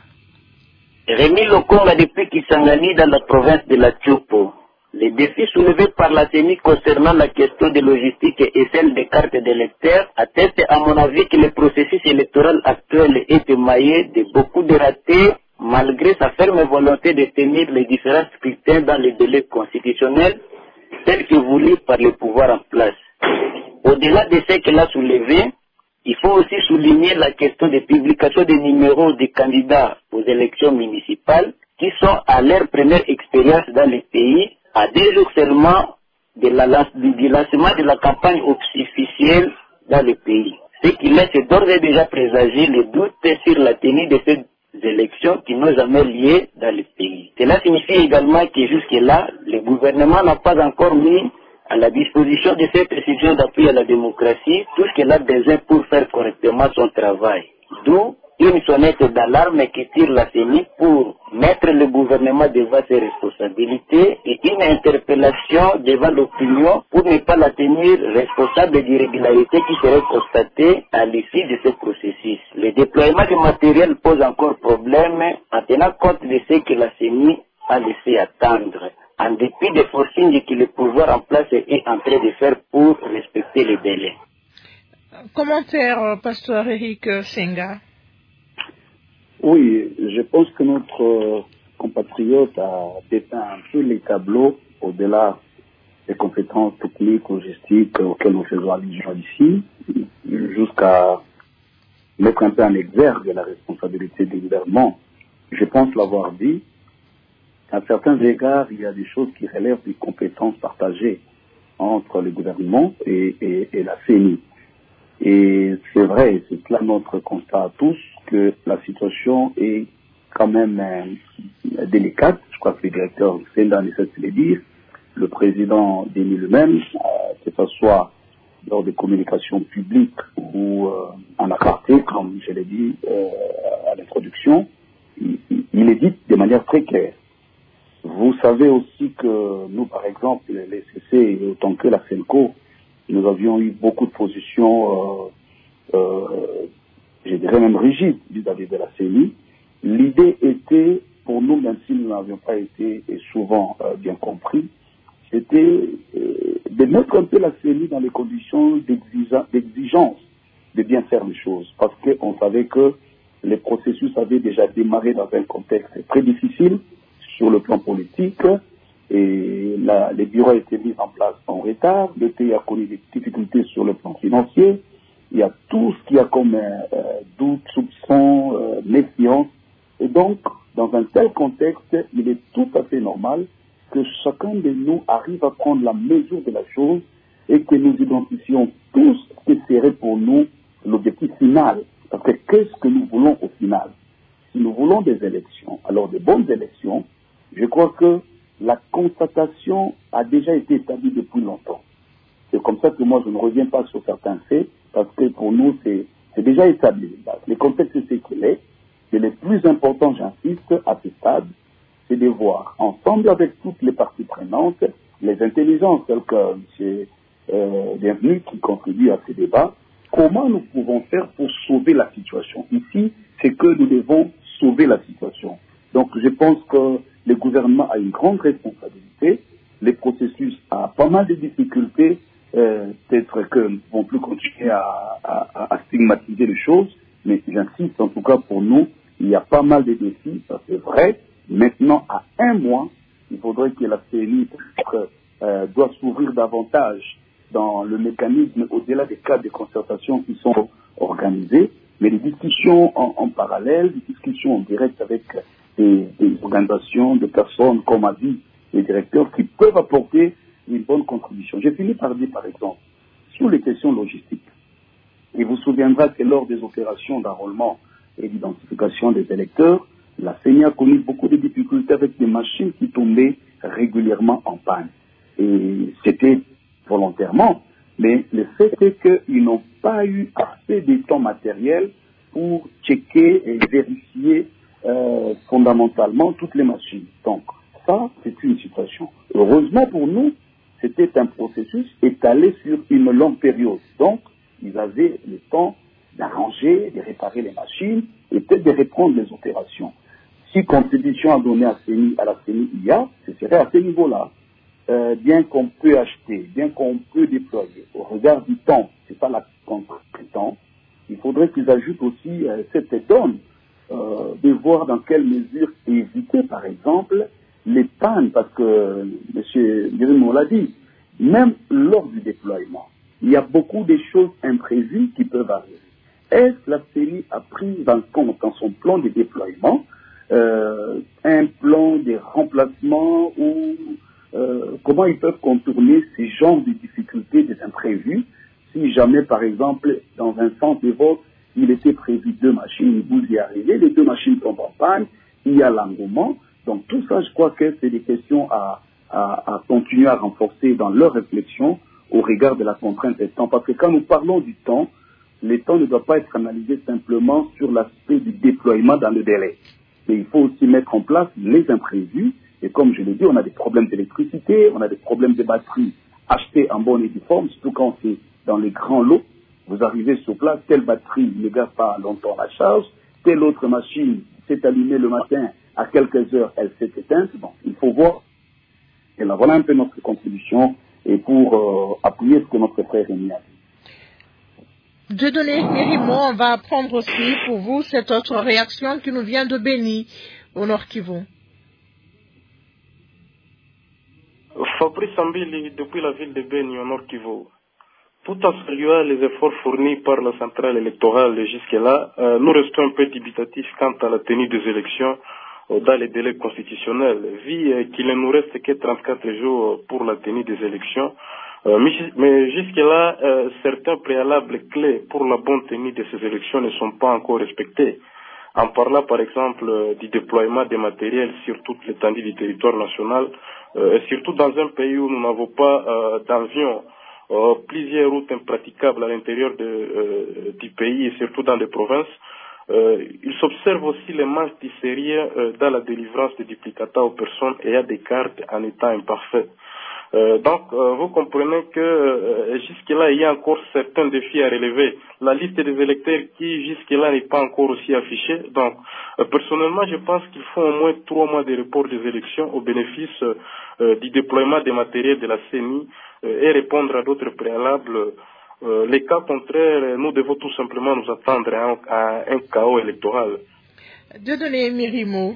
Rémi Lokonga depuis Kisangani dans la province de la Tchopo. Les défis soulevés par la C E N I concernant la question de logistique et celle des cartes d'électeurs attestent à mon avis que le processus électoral actuel est émaillé de beaucoup de ratés malgré sa ferme volonté de tenir les différents scrutins dans les délais constitutionnels tels que voulus par le pouvoir en place. Au-delà de ce qu'elle a soulevé, il faut aussi souligner la question des publications des numéros des candidats aux élections municipales qui sont à leur première expérience dans le pays, à deux jours seulement de la, du lancement de la campagne officielle dans le pays. Ce qui laisse d'ores et déjà présager le doute sur la tenue de ces élections qui n'ont jamais lieu dans le pays. Cela signifie également que jusque-là, le gouvernement n'a pas encore mis à la disposition de cette décision d'appui à la démocratie tout ce qu'elle a besoin pour faire correctement son travail. D'où une sonnette d'alarme qui tire la C E N I pour mettre le gouvernement devant ses responsabilités et une interpellation devant l'opinion pour ne pas la tenir responsable d'irrégularités qui seraient constatées à l'issue de ce processus. Le déploiement du matériel pose encore problème en tenant compte de ce que la C E N I a laissé attendre, en dépit des forcings que le pouvoir en place est en train de faire pour respecter les délais. Commentaire, pasteur Eric Senga. Oui, je pense que notre compatriote a dépeint un peu les tableaux au-delà les compétences techniques, logistiques auxquelles nous faisons allusion ici, jusqu'à mettre un peu en exergue la responsabilité du gouvernement. Je pense l'avoir dit, à certains égards, il y a des choses qui relèvent des compétences partagées entre le gouvernement et, et, et la C E N I. Et c'est vrai, c'est là notre constat à tous, que la situation est quand même euh, délicate. Je crois que le directeur Senda ne cesse de le dire, le président Denis lui-même, euh, que ce soit lors des communications publiques ou euh, en aparté, comme je l'ai dit euh, à l'introduction, il, il est dit de manière très claire. Vous savez aussi que nous, par exemple, les C C et autant que la Senco, nous avions eu beaucoup de positions, euh, euh, je dirais même rigides vis-à-vis de la C E N I. L'idée était, pour nous, même si nous n'avions pas été souvent euh, bien compris, c'était euh, de mettre un peu la C E N I dans les conditions d'exigence de bien faire les choses, parce qu'on savait que les processus avaient déjà démarré dans un contexte très difficile sur le plan politique, et la, les bureaux étaient mis en place en retard, le pays a connu des difficultés sur le plan financier, il y a tout ce qu'il y a comme euh, doute, soupçon, euh, méfiance, et donc, dans un tel contexte, il est tout à fait normal que chacun de nous arrive à prendre la mesure de la chose et que nous identifions tous ce qui serait pour nous l'objectif final. Parce que qu'est-ce que nous voulons au final? Si nous voulons des élections, alors de bonnes élections, je crois que la constatation a déjà été établie depuis longtemps. C'est comme ça que moi je ne reviens pas sur certains faits, parce que pour nous c'est, c'est déjà établi. Le contexte c'est qu'il est, et le plus important, j'insiste, à ce stade, c'est de voir, ensemble avec toutes les parties prenantes, les intelligences telles que M. Euh, Bienvenu qui contribue à ce débat, comment nous pouvons faire pour sauver la situation. Ici, c'est que nous devons sauver la situation. Donc je pense que le gouvernement a une grande responsabilité, les processus ont pas mal de difficultés, euh, peut-être que nous ne pouvons plus continuer à, à, à stigmatiser les choses, mais j'insiste, en tout cas pour nous, il y a pas mal de défis, ça c'est vrai. Maintenant, à un mois, il faudrait que la C E N I euh, doit s'ouvrir davantage dans le mécanisme au-delà des cas de concertation qui sont organisés, mais les discussions en, en parallèle, des discussions en direct avec des, des organisations, des personnes, comme a dit les directeurs, qui peuvent apporter une bonne contribution. J'ai fini par dire, par exemple, sur les questions logistiques. Il vous souviendra que lors des opérations d'enrôlement et d'identification des électeurs, la C E N I a connu beaucoup de difficultés avec des machines qui tombaient régulièrement en panne. Et c'était volontairement, mais le fait est qu'ils n'ont pas eu assez de temps matériel pour checker et vérifier euh, fondamentalement toutes les machines. Donc, ça, c'est une situation. Heureusement pour nous, c'était un processus étalé sur une longue période. Donc, ils avaient le temps d'arranger, de réparer les machines et peut-être de reprendre les opérations. Si contribution à donner à, C E N I, à la C E N I il y a, ce serait à ce niveau-là. Euh, bien qu'on peut acheter, bien qu'on peut déployer, au regard du temps, c'est pas la contre temps, il faudrait qu'ils ajoutent aussi euh, cette donne euh, de voir dans quelle mesure éviter, par exemple, les pannes, parce que M. Guérimon l'a dit, même lors du déploiement, il y a beaucoup de choses imprévues qui peuvent arriver. Est-ce que la C E N I a pris en compte dans son plan de déploiement euh, un plan de remplacement ou euh, comment ils peuvent contourner ces genres de difficultés, des imprévus, si jamais, par exemple, dans un centre de vote, il était prévu deux machines, vous y arrivez, les deux machines tombent en panne, il y a l'engouement. Donc tout ça, je crois que c'est des questions à, à, à continuer à renforcer dans leur réflexion au regard de la contrainte du temps. Parce que quand nous parlons du temps, le temps ne doit pas être analysé simplement sur l'aspect du déploiement dans le délai. Mais il faut aussi mettre en place les imprévus. Et comme je l'ai dit, on a des problèmes d'électricité, on a des problèmes de batterie achetées en bonne et due forme, surtout quand c'est dans les grands lots. Vous arrivez sur place, telle batterie ne garde pas longtemps la charge, telle autre machine s'est allumée le matin, à quelques heures, elle s'est éteinte. Bon, il faut voir. Et là, voilà un peu notre contribution et pour euh, appuyer ce que notre frère Rémi a dit. Dieudonné Mérimont, on va prendre aussi pour vous cette autre réaction qui nous vient de Béni, au Nord Kivu. Fabrice Ambili, depuis la ville de Beni, au Nord Kivu. Tout en saluant les efforts fournis par la centrale électorale jusque-là, euh, nous restons un peu dubitatifs quant à la tenue des élections euh, dans les délais constitutionnels, vu euh, qu'il ne nous reste que trente-quatre jours pour la tenue des élections. Euh, mais, mais jusque-là, euh, certains préalables clés pour la bonne tenue de ces élections ne sont pas encore respectés. En parlant par exemple euh, du déploiement des matériels sur toute l'étendue du territoire national, euh, et surtout dans un pays où nous n'avons pas euh, d'avions, euh, plusieurs routes impraticables à l'intérieur de, euh, du pays et surtout dans les provinces, euh, il s'observe aussi les manques du sérieux euh, dans la délivrance des duplicata aux personnes ayant des cartes en état imparfait. Euh, donc, euh, vous comprenez que euh, jusque-là, il y a encore certains défis à relever. La liste des électeurs qui jusque-là n'est pas encore aussi affichée. Donc, euh, personnellement, je pense qu'il faut au moins trois mois de report des élections au bénéfice euh, du déploiement des matériels de la C E N I euh, et répondre à d'autres préalables. Euh, les cas contraires, nous devons tout simplement nous attendre à un, à un chaos électoral. Dieudonné Mirimo.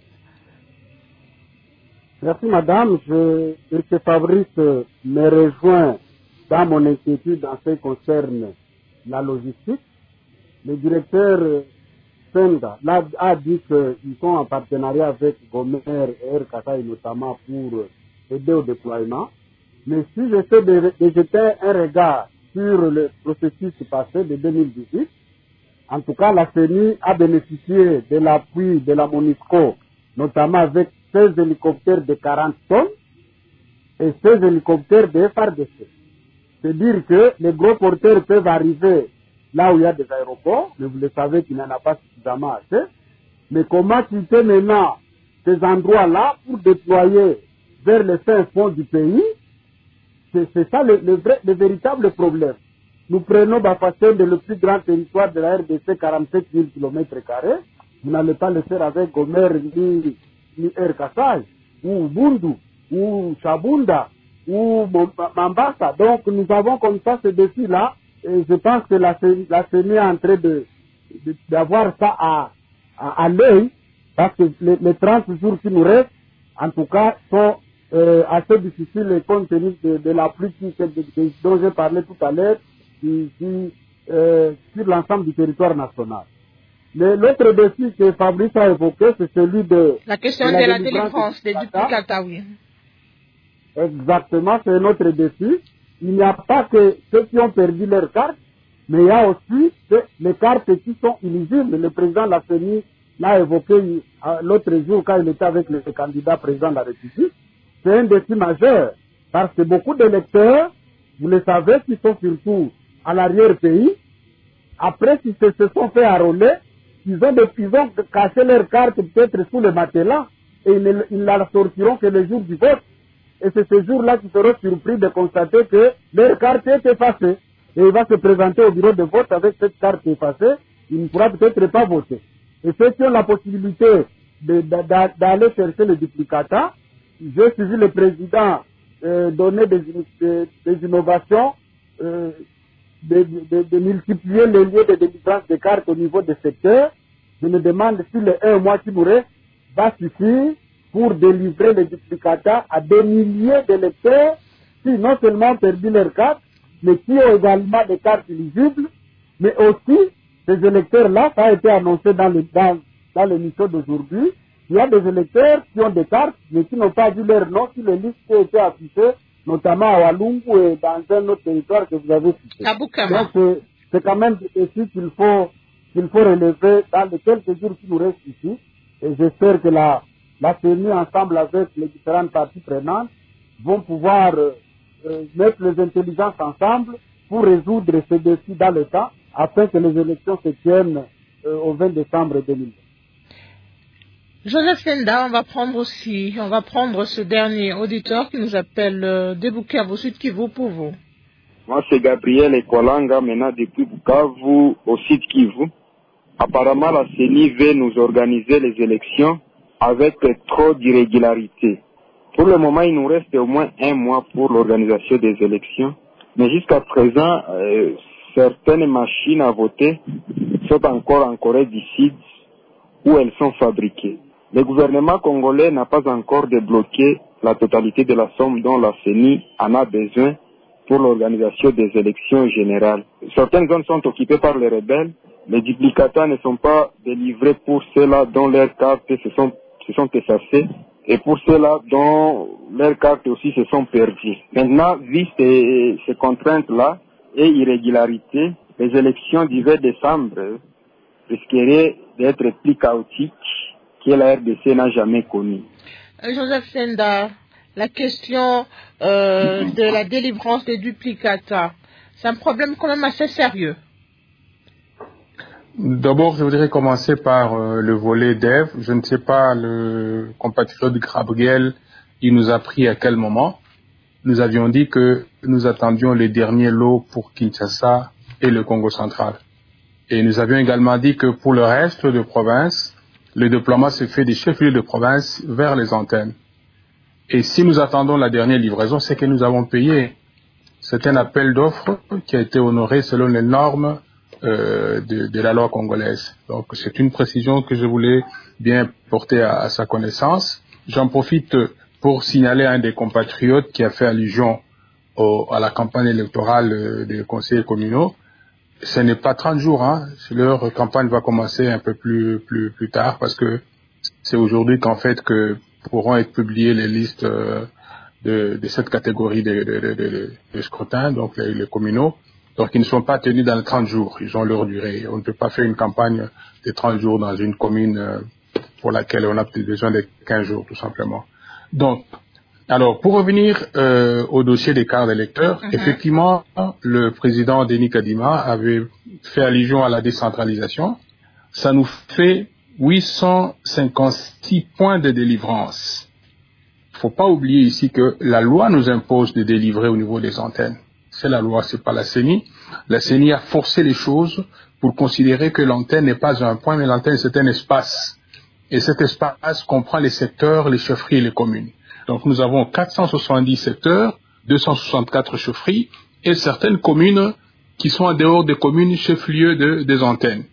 Merci madame, je, M. Fabrice me rejoint dans mon inquiétude en ce qui concerne la logistique. Le directeur Senga là, a dit qu'ils sont en partenariat avec Gomer et R K I notamment pour aider au déploiement. Mais si j'essaie de, de jeter un regard sur le processus passé de deux mille dix-huit, en tout cas la C E N I a bénéficié de l'appui de la MONUSCO, notamment avec seize hélicoptères de quarante tonnes et seize hélicoptères de F R D C. C'est-à-dire que les gros porteurs peuvent arriver là où il y a des aéroports, mais vous le savez qu'il n'y en a pas suffisamment assez. Mais comment quitter maintenant ces endroits-là pour déployer vers le fin fond du pays? C'est, c'est ça le, le, vrai, le véritable problème. Nous prenons Bafasende, le plus grand territoire de la R D C, quarante-sept mille kilomètres carrés. Vous n'allez pas le faire avec Gomer ni ni R K I, ou Bundu, ou Chabunda, ou Mambasa. Donc nous avons comme ça ce défi-là, et je pense que la, la C E N I est en train de, de, d'avoir ça à, à, à l'œil, parce que les, les trente jours qui nous restent, en tout cas, sont euh, assez difficiles compte tenu de, de la pluie qui, de, de, dont j'ai parlé tout à l'heure, qui, qui, euh, sur l'ensemble du territoire national. Mais l'autre défi que Fabrice a évoqué, c'est celui de... La question de la, de la délivrance des duplicata, oui. Exactement, c'est un autre défi. Il n'y a pas que ceux qui ont perdu leurs cartes, mais il y a aussi les cartes qui sont illisibles. Le président de la C E N I l'a évoqué l'autre jour quand il était avec le candidat président de la République. C'est un défi majeur, parce que beaucoup d'électeurs, vous le savez, qui sont surtout à l'arrière-pays, après qu'ils se, se sont fait enrôler, ils ont, de, ils ont caché leur carte peut-être sous le matelas et ils ne ils la sortiront que le jour du vote. Et c'est ce jour-là qu'ils seront surpris de constater que leur carte est effacée. Et il va se présenter au bureau de vote avec cette carte effacée, il ne pourra peut-être pas voter. Et ceux qui ont la possibilité de, de, de, d'aller chercher le duplicata, j'ai suivi le président euh, donner des, des, des innovations, euh, De, de, de multiplier les lieux de délivrance de cartes au niveau des secteurs. Je me demande si le un mois qui nous reste va suffire pour délivrer les duplicata à des milliers d'électeurs qui non seulement ont perdu leurs cartes, mais qui ont également des cartes illisibles, mais aussi ces électeurs-là, ça a été annoncé dans, le, dans, dans l'émission d'aujourd'hui, il y a des électeurs qui ont des cartes, mais qui n'ont pas vu leur nom sur les listes qui ont été affichées, notamment à Walungu et dans un autre territoire que vous avez cité. Donc c'est, c'est quand même des défis qu'il faut, qu'il faut relever dans les quelques jours qui nous restent ici. Et j'espère que la, la C E N I, ensemble avec les différentes parties prenantes, vont pouvoir euh, mettre les intelligences ensemble pour résoudre ces défis dans le temps, afin que les élections se tiennent euh, au vingt décembre deux mille vingt. Joseph Senda, on va prendre aussi, on va prendre ce dernier auditeur qui nous appelle euh, de Bukavu au Sud Kivu pour vous. Moi, c'est Gabriel Ekolanga, maintenant depuis Bukavu au Sud Kivu. Apparemment, la C E N I veut nous organiser les élections avec trop d'irrégularités. Pour le moment, il nous reste au moins un mois pour l'organisation des élections. Mais jusqu'à présent, euh, certaines machines à voter sont encore en Corée du Sud où elles sont fabriquées. Le gouvernement congolais n'a pas encore débloqué la totalité de la somme dont la C E N I en a besoin pour l'organisation des élections générales. Certaines zones sont occupées par les rebelles. Les duplicata ne sont pas délivrés pour ceux-là dont leurs cartes se sont, se sont effacées et pour ceux-là dont leurs cartes aussi se sont perdues. Maintenant, vu ces, ces contraintes-là et irrégularités, les élections du vingt décembre risqueraient d'être plus chaotiques que la R D C n'a jamais connu. Joseph Senda, la question euh, de la délivrance des duplicata, c'est un problème quand même assez sérieux. D'abord, je voudrais commencer par euh, le volet d'Ève. Je ne sais pas, le compatriote Gabriel, il nous a pris à quel moment. Nous avions dit que nous attendions les derniers lots pour Kinshasa et le Congo central. Et nous avions également dit que pour le reste de province, le déploiement se fait des chefs-lieux de province vers les antennes. Et si nous attendons la dernière livraison, c'est que nous avons payé. C'est un appel d'offres qui a été honoré selon les normes euh, de, de la loi congolaise. Donc c'est une précision que je voulais bien porter à, à sa connaissance. J'en profite pour signaler à un des compatriotes qui a fait allusion au, à la campagne électorale des conseillers communaux. Ce n'est pas trente jours, hein. Leur campagne va commencer un peu plus, plus, plus tard parce que c'est aujourd'hui qu'en fait que pourront être publiées les listes euh, de, de cette catégorie de, de, de, de, de scrutins, donc les, les communaux. Donc ils ne sont pas tenus dans les trente jours, ils ont leur durée. On ne peut pas faire une campagne de trente jours dans une commune euh, pour laquelle on a peut-être besoin de quinze jours tout simplement. Donc, alors pour revenir euh, au dossier des cartes d'électeurs, mm-hmm. effectivement, le président Denis Kadima avait fait allusion à la décentralisation. Ça nous fait huit cent cinquante-six points de délivrance. Il ne faut pas oublier ici que la loi nous impose de délivrer au niveau des antennes. C'est la loi, c'est pas la C E N I. La C E N I a forcé les choses pour considérer que l'antenne n'est pas un point, mais l'antenne c'est un espace. Et cet espace comprend les secteurs, les chefferies et les communes. Donc nous avons quatre cent soixante-dix secteurs, deux cent soixante-quatre chefferies et certaines communes qui sont en dehors des communes chefs-lieux de, des antennes.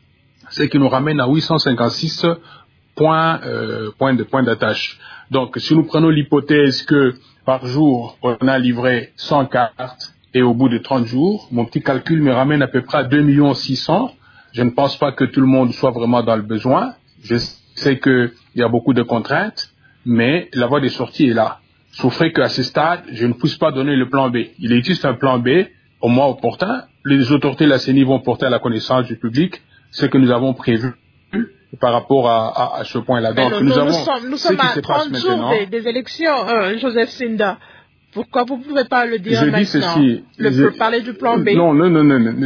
Ce qui nous ramène à huit cent cinquante-six points, euh, points de points d'attache. Donc si nous prenons l'hypothèse que par jour on a livré cent cartes et au bout de trente jours, mon petit calcul me ramène à peu près à deux millions six cents. Je ne pense pas que tout le monde soit vraiment dans le besoin. Je sais qu'il y a beaucoup de contraintes, mais la voie des sorties est là. Souffrez qu'à ce stade, je ne puisse pas donner le plan B. Il existe un plan B, au moins opportun. Les autorités de la C E N I vont porter à la connaissance du public ce que nous avons prévu par rapport à, à, à ce point-là. Donc, nous, nous, nous avons sommes, nous sommes à trente jours des, des élections, euh, Joseph Senda. Pourquoi vous ne pouvez pas le dire je maintenant? Dis ceci, le, je, parler du plan B. Non, non, non, non, non.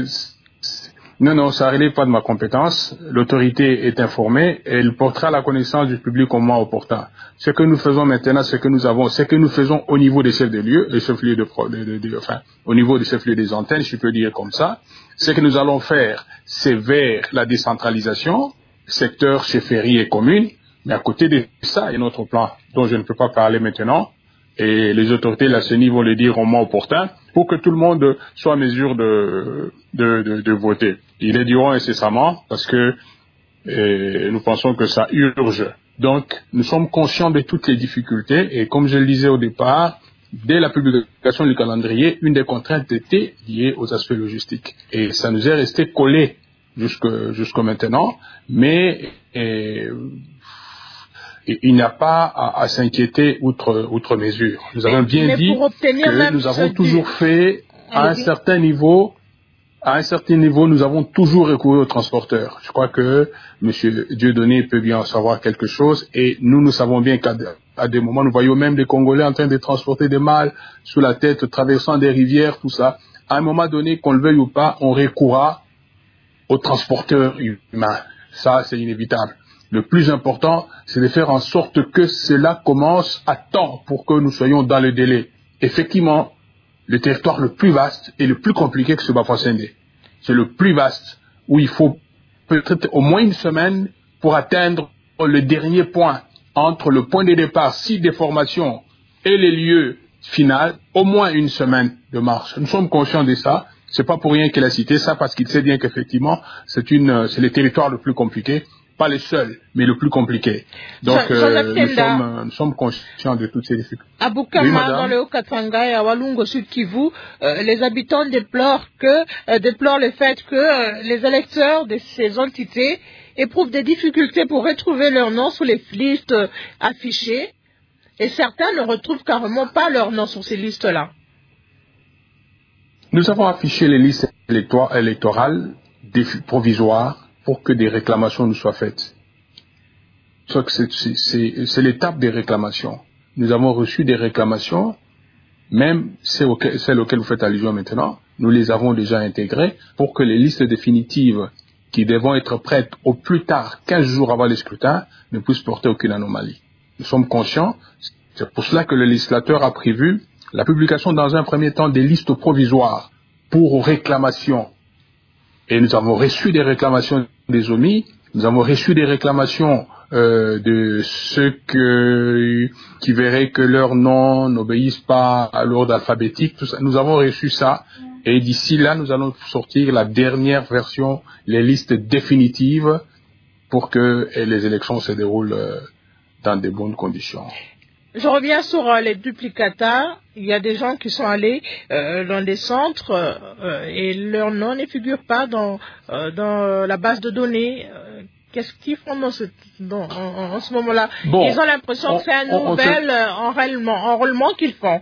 Non, non, ça ne relève pas de ma compétence. L'autorité est informée et elle portera la connaissance du public au moins opportun. Ce que nous faisons maintenant, ce que nous avons, ce que nous faisons au niveau des chefs de lieu, les chefs-lieux de, de, de, de, enfin, au niveau des chefs-lieux des antennes, je peux dire comme ça. Ce que nous allons faire, c'est vers la décentralisation, secteur, chefferie et commune. Mais à côté de ça, il y a notre plan dont je ne peux pas parler maintenant. Et les autorités de la C E N I vont le dire au moins opportun pour que tout le monde soit en mesure de, de, de, de voter. Ils le diront incessamment parce que et nous pensons que ça urge. Donc, nous sommes conscients de toutes les difficultés et comme je le disais au départ, dès la publication du calendrier, une des contraintes était liée aux aspects logistiques. Et ça nous est resté collé jusque, jusqu'à maintenant, mais et, et il n'y a pas à, à s'inquiéter outre, outre mesure. Nous avons bien mais dit que nous avons toujours fait à un certain niveau, à un certain niveau, nous avons toujours recouru aux transporteurs. Je crois que M. Dieudonné peut bien en savoir quelque chose et nous, nous savons bien qu'à à des moments, nous voyons même des Congolais en train de transporter des malles sous la tête, traversant des rivières, tout ça. À un moment donné, qu'on le veuille ou pas, on recourra aux transporteurs humains. Ça, c'est inévitable. Le plus important, c'est de faire en sorte que cela commence à temps pour que nous soyons dans le délai. Effectivement, le territoire le plus vaste et le plus compliqué que ce Bafoussendé. C'est le plus vaste où il faut peut-être au moins une semaine pour atteindre le dernier point entre le point de départ, site de formation et les lieux finaux, au moins une semaine de marche. Nous sommes conscients de ça. C'est pas pour rien qu'il a cité ça parce qu'il sait bien qu'effectivement, c'est une, c'est le territoire le plus compliqué pas le seul, mais le plus compliqué. Donc, euh, nous, sommes, nous sommes conscients de toutes ces difficultés. À Bukama, oui, dans le Haut-Katanga et à Walungo Sud Kivu, euh, les habitants déplorent, que, euh, déplorent le fait que euh, les électeurs de ces entités éprouvent des difficultés pour retrouver leur nom sur les listes euh, affichées, et certains ne retrouvent carrément pas leur nom sur ces listes-là. Nous avons affiché les listes électorales provisoires pour que des réclamations nous soient faites. C'est l'étape des réclamations. Nous avons reçu des réclamations, même celles auxquelles vous faites allusion maintenant, nous les avons déjà intégrées pour que les listes définitives qui devront être prêtes au plus tard quinze jours avant les scrutins ne puissent porter aucune anomalie. Nous sommes conscients, c'est pour cela que le législateur a prévu la publication dans un premier temps des listes provisoires pour réclamation. Et nous avons reçu des réclamations des O M I, nous avons reçu des réclamations euh, de ceux que, qui verraient que leurs noms n'obéissent pas à l'ordre alphabétique. Tout ça. Nous avons reçu ça et d'ici là, nous allons sortir la dernière version, les listes définitives pour que les élections se déroulent euh, dans de bonnes conditions. Je reviens sur euh, les duplicata. Il y a des gens qui sont allés euh, dans des centres euh, et leur nom ne figure pas dans, euh, dans la base de données. Euh, Qu'est-ce qu'ils font dans ce, dans, en, en ce moment-là? Bon, ils ont l'impression que c'est un on, nouvel on se... enrôlement, enrôlement qu'ils font.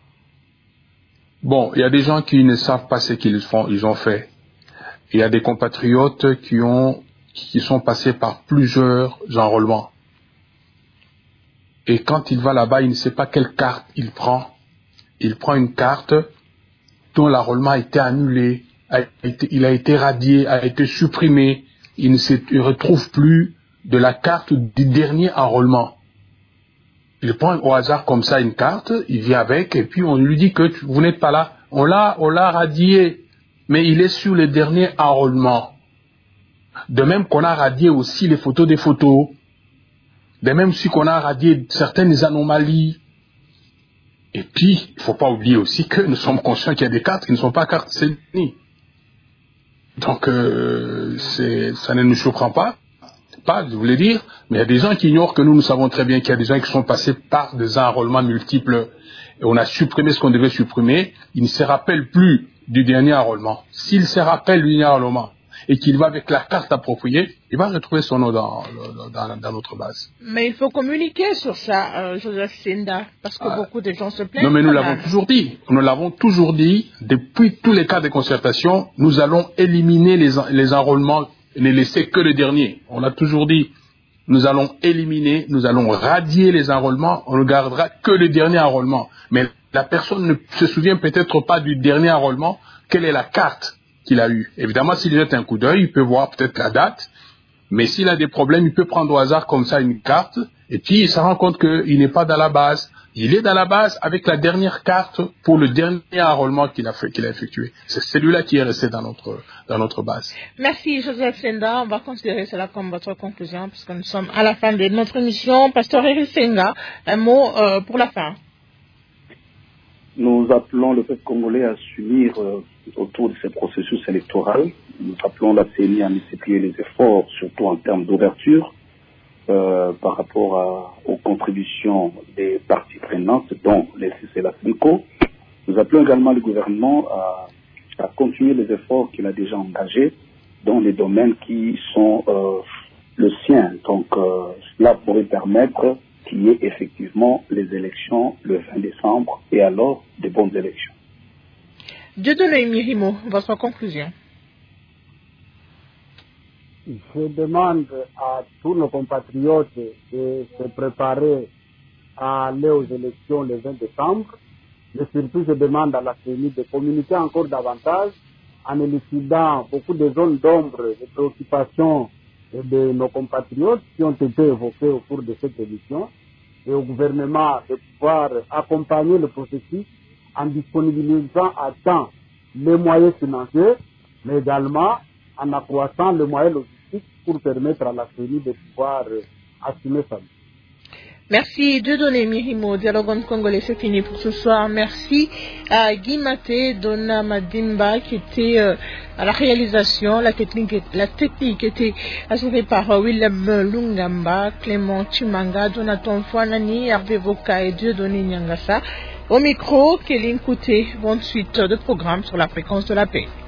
Bon, il y a des gens qui ne savent pas ce qu'ils font, ils ont fait. Il y a des compatriotes qui ont, qui sont passés par plusieurs enrôlements. Et quand il va là-bas, il ne sait pas quelle carte il prend. Il prend une carte dont l'enrôlement a été annulé, a été, il a été radié, a été supprimé. Il ne se retrouve plus de la carte du dernier enrôlement. Il prend au hasard comme ça une carte, il vient avec, et puis on lui dit que tu, vous n'êtes pas là. On l'a, on l'a radié, mais il est sur le dernier enrôlement. De même qu'on a radié aussi les photos des photos. De même si qu'on a radié certaines anomalies. Et puis, il ne faut pas oublier aussi que nous sommes conscients qu'il y a des cartes qui ne sont pas cartes C N I. Donc, euh, ça ne nous surprend pas, pas, je voulais dire, mais il y a des gens qui ignorent que nous, nous savons très bien qu'il y a des gens qui sont passés par des enrôlements multiples et on a supprimé ce qu'on devait supprimer. Ils ne se rappellent plus du dernier enrôlement. S'il se rappelle du dernier enrôlement et qu'il va avec la carte appropriée, il va retrouver son nom dans, dans, dans notre base. Mais il faut communiquer sur ça, euh, Joseph Senda, parce que ah. beaucoup de gens se plaignent. Non, mais nous l'avons toujours dit. Nous l'avons toujours dit. Depuis tous les cas de concertation, nous allons éliminer les, les enrôlements et ne laisser que le dernier. On l'a toujours dit. Nous allons éliminer, nous allons radier les enrôlements. On ne gardera que le dernier enrôlement. Mais la personne ne se souvient peut-être pas du dernier enrôlement. Quelle est la carte qu'il a eu? Évidemment, s'il jette un coup d'œil, il peut voir peut-être la date. Mais s'il a des problèmes, il peut prendre au hasard comme ça une carte, et puis il se rend compte qu'il n'est pas dans la base. Il est dans la base avec la dernière carte pour le dernier enrôlement qu'il a, fait, qu'il a effectué. C'est celui-là qui est resté dans notre, dans notre base. Merci Joseph Senda. On va considérer cela comme votre conclusion, puisque nous sommes à la fin de notre émission. Pasteur Eric Senga, un mot euh, pour la fin. Nous appelons le peuple congolais à s'unir euh, autour de ce processus électoral. Nous appelons la C N I à multiplier les efforts, surtout en termes d'ouverture, euh, par rapport à, aux contributions des parties prenantes, dont les C C et la FENCO. Nous appelons également le gouvernement à, à continuer les efforts qu'il a déjà engagés dans les domaines qui sont euh, le sien. Donc, euh, cela pourrait permettre qu'il y ait effectivement les élections le vingt décembre et alors de bonnes élections. Dieudonné Mirimo, votre conclusion. Je demande à tous nos compatriotes de se préparer à aller aux élections le vingt décembre. Mais surtout, je demande à la C N I de communiquer encore davantage en élucidant beaucoup de zones d'ombre, de préoccupations de nos compatriotes qui ont été évoquées au cours de cette émission, et au gouvernement de pouvoir accompagner le processus en disponibilisant à temps les moyens financiers, mais également en accroissant les moyens logistiques pour permettre à la C N I de pouvoir assumer sa vie. Merci Dieudonné Mirimo. Dialogue congolais, c'est fini pour ce soir. Merci à Guy Maté, Donna Madimba, qui était euh, À la réalisation, la technique, la technique était assurée par Willem Lungamba, Clément Chimanga, Jonathan Fouanani, Hervé Voka et Dieudonné Nyangassa. Au micro, Kéline Kouté, bonne suite de programmes sur la fréquence de la paix.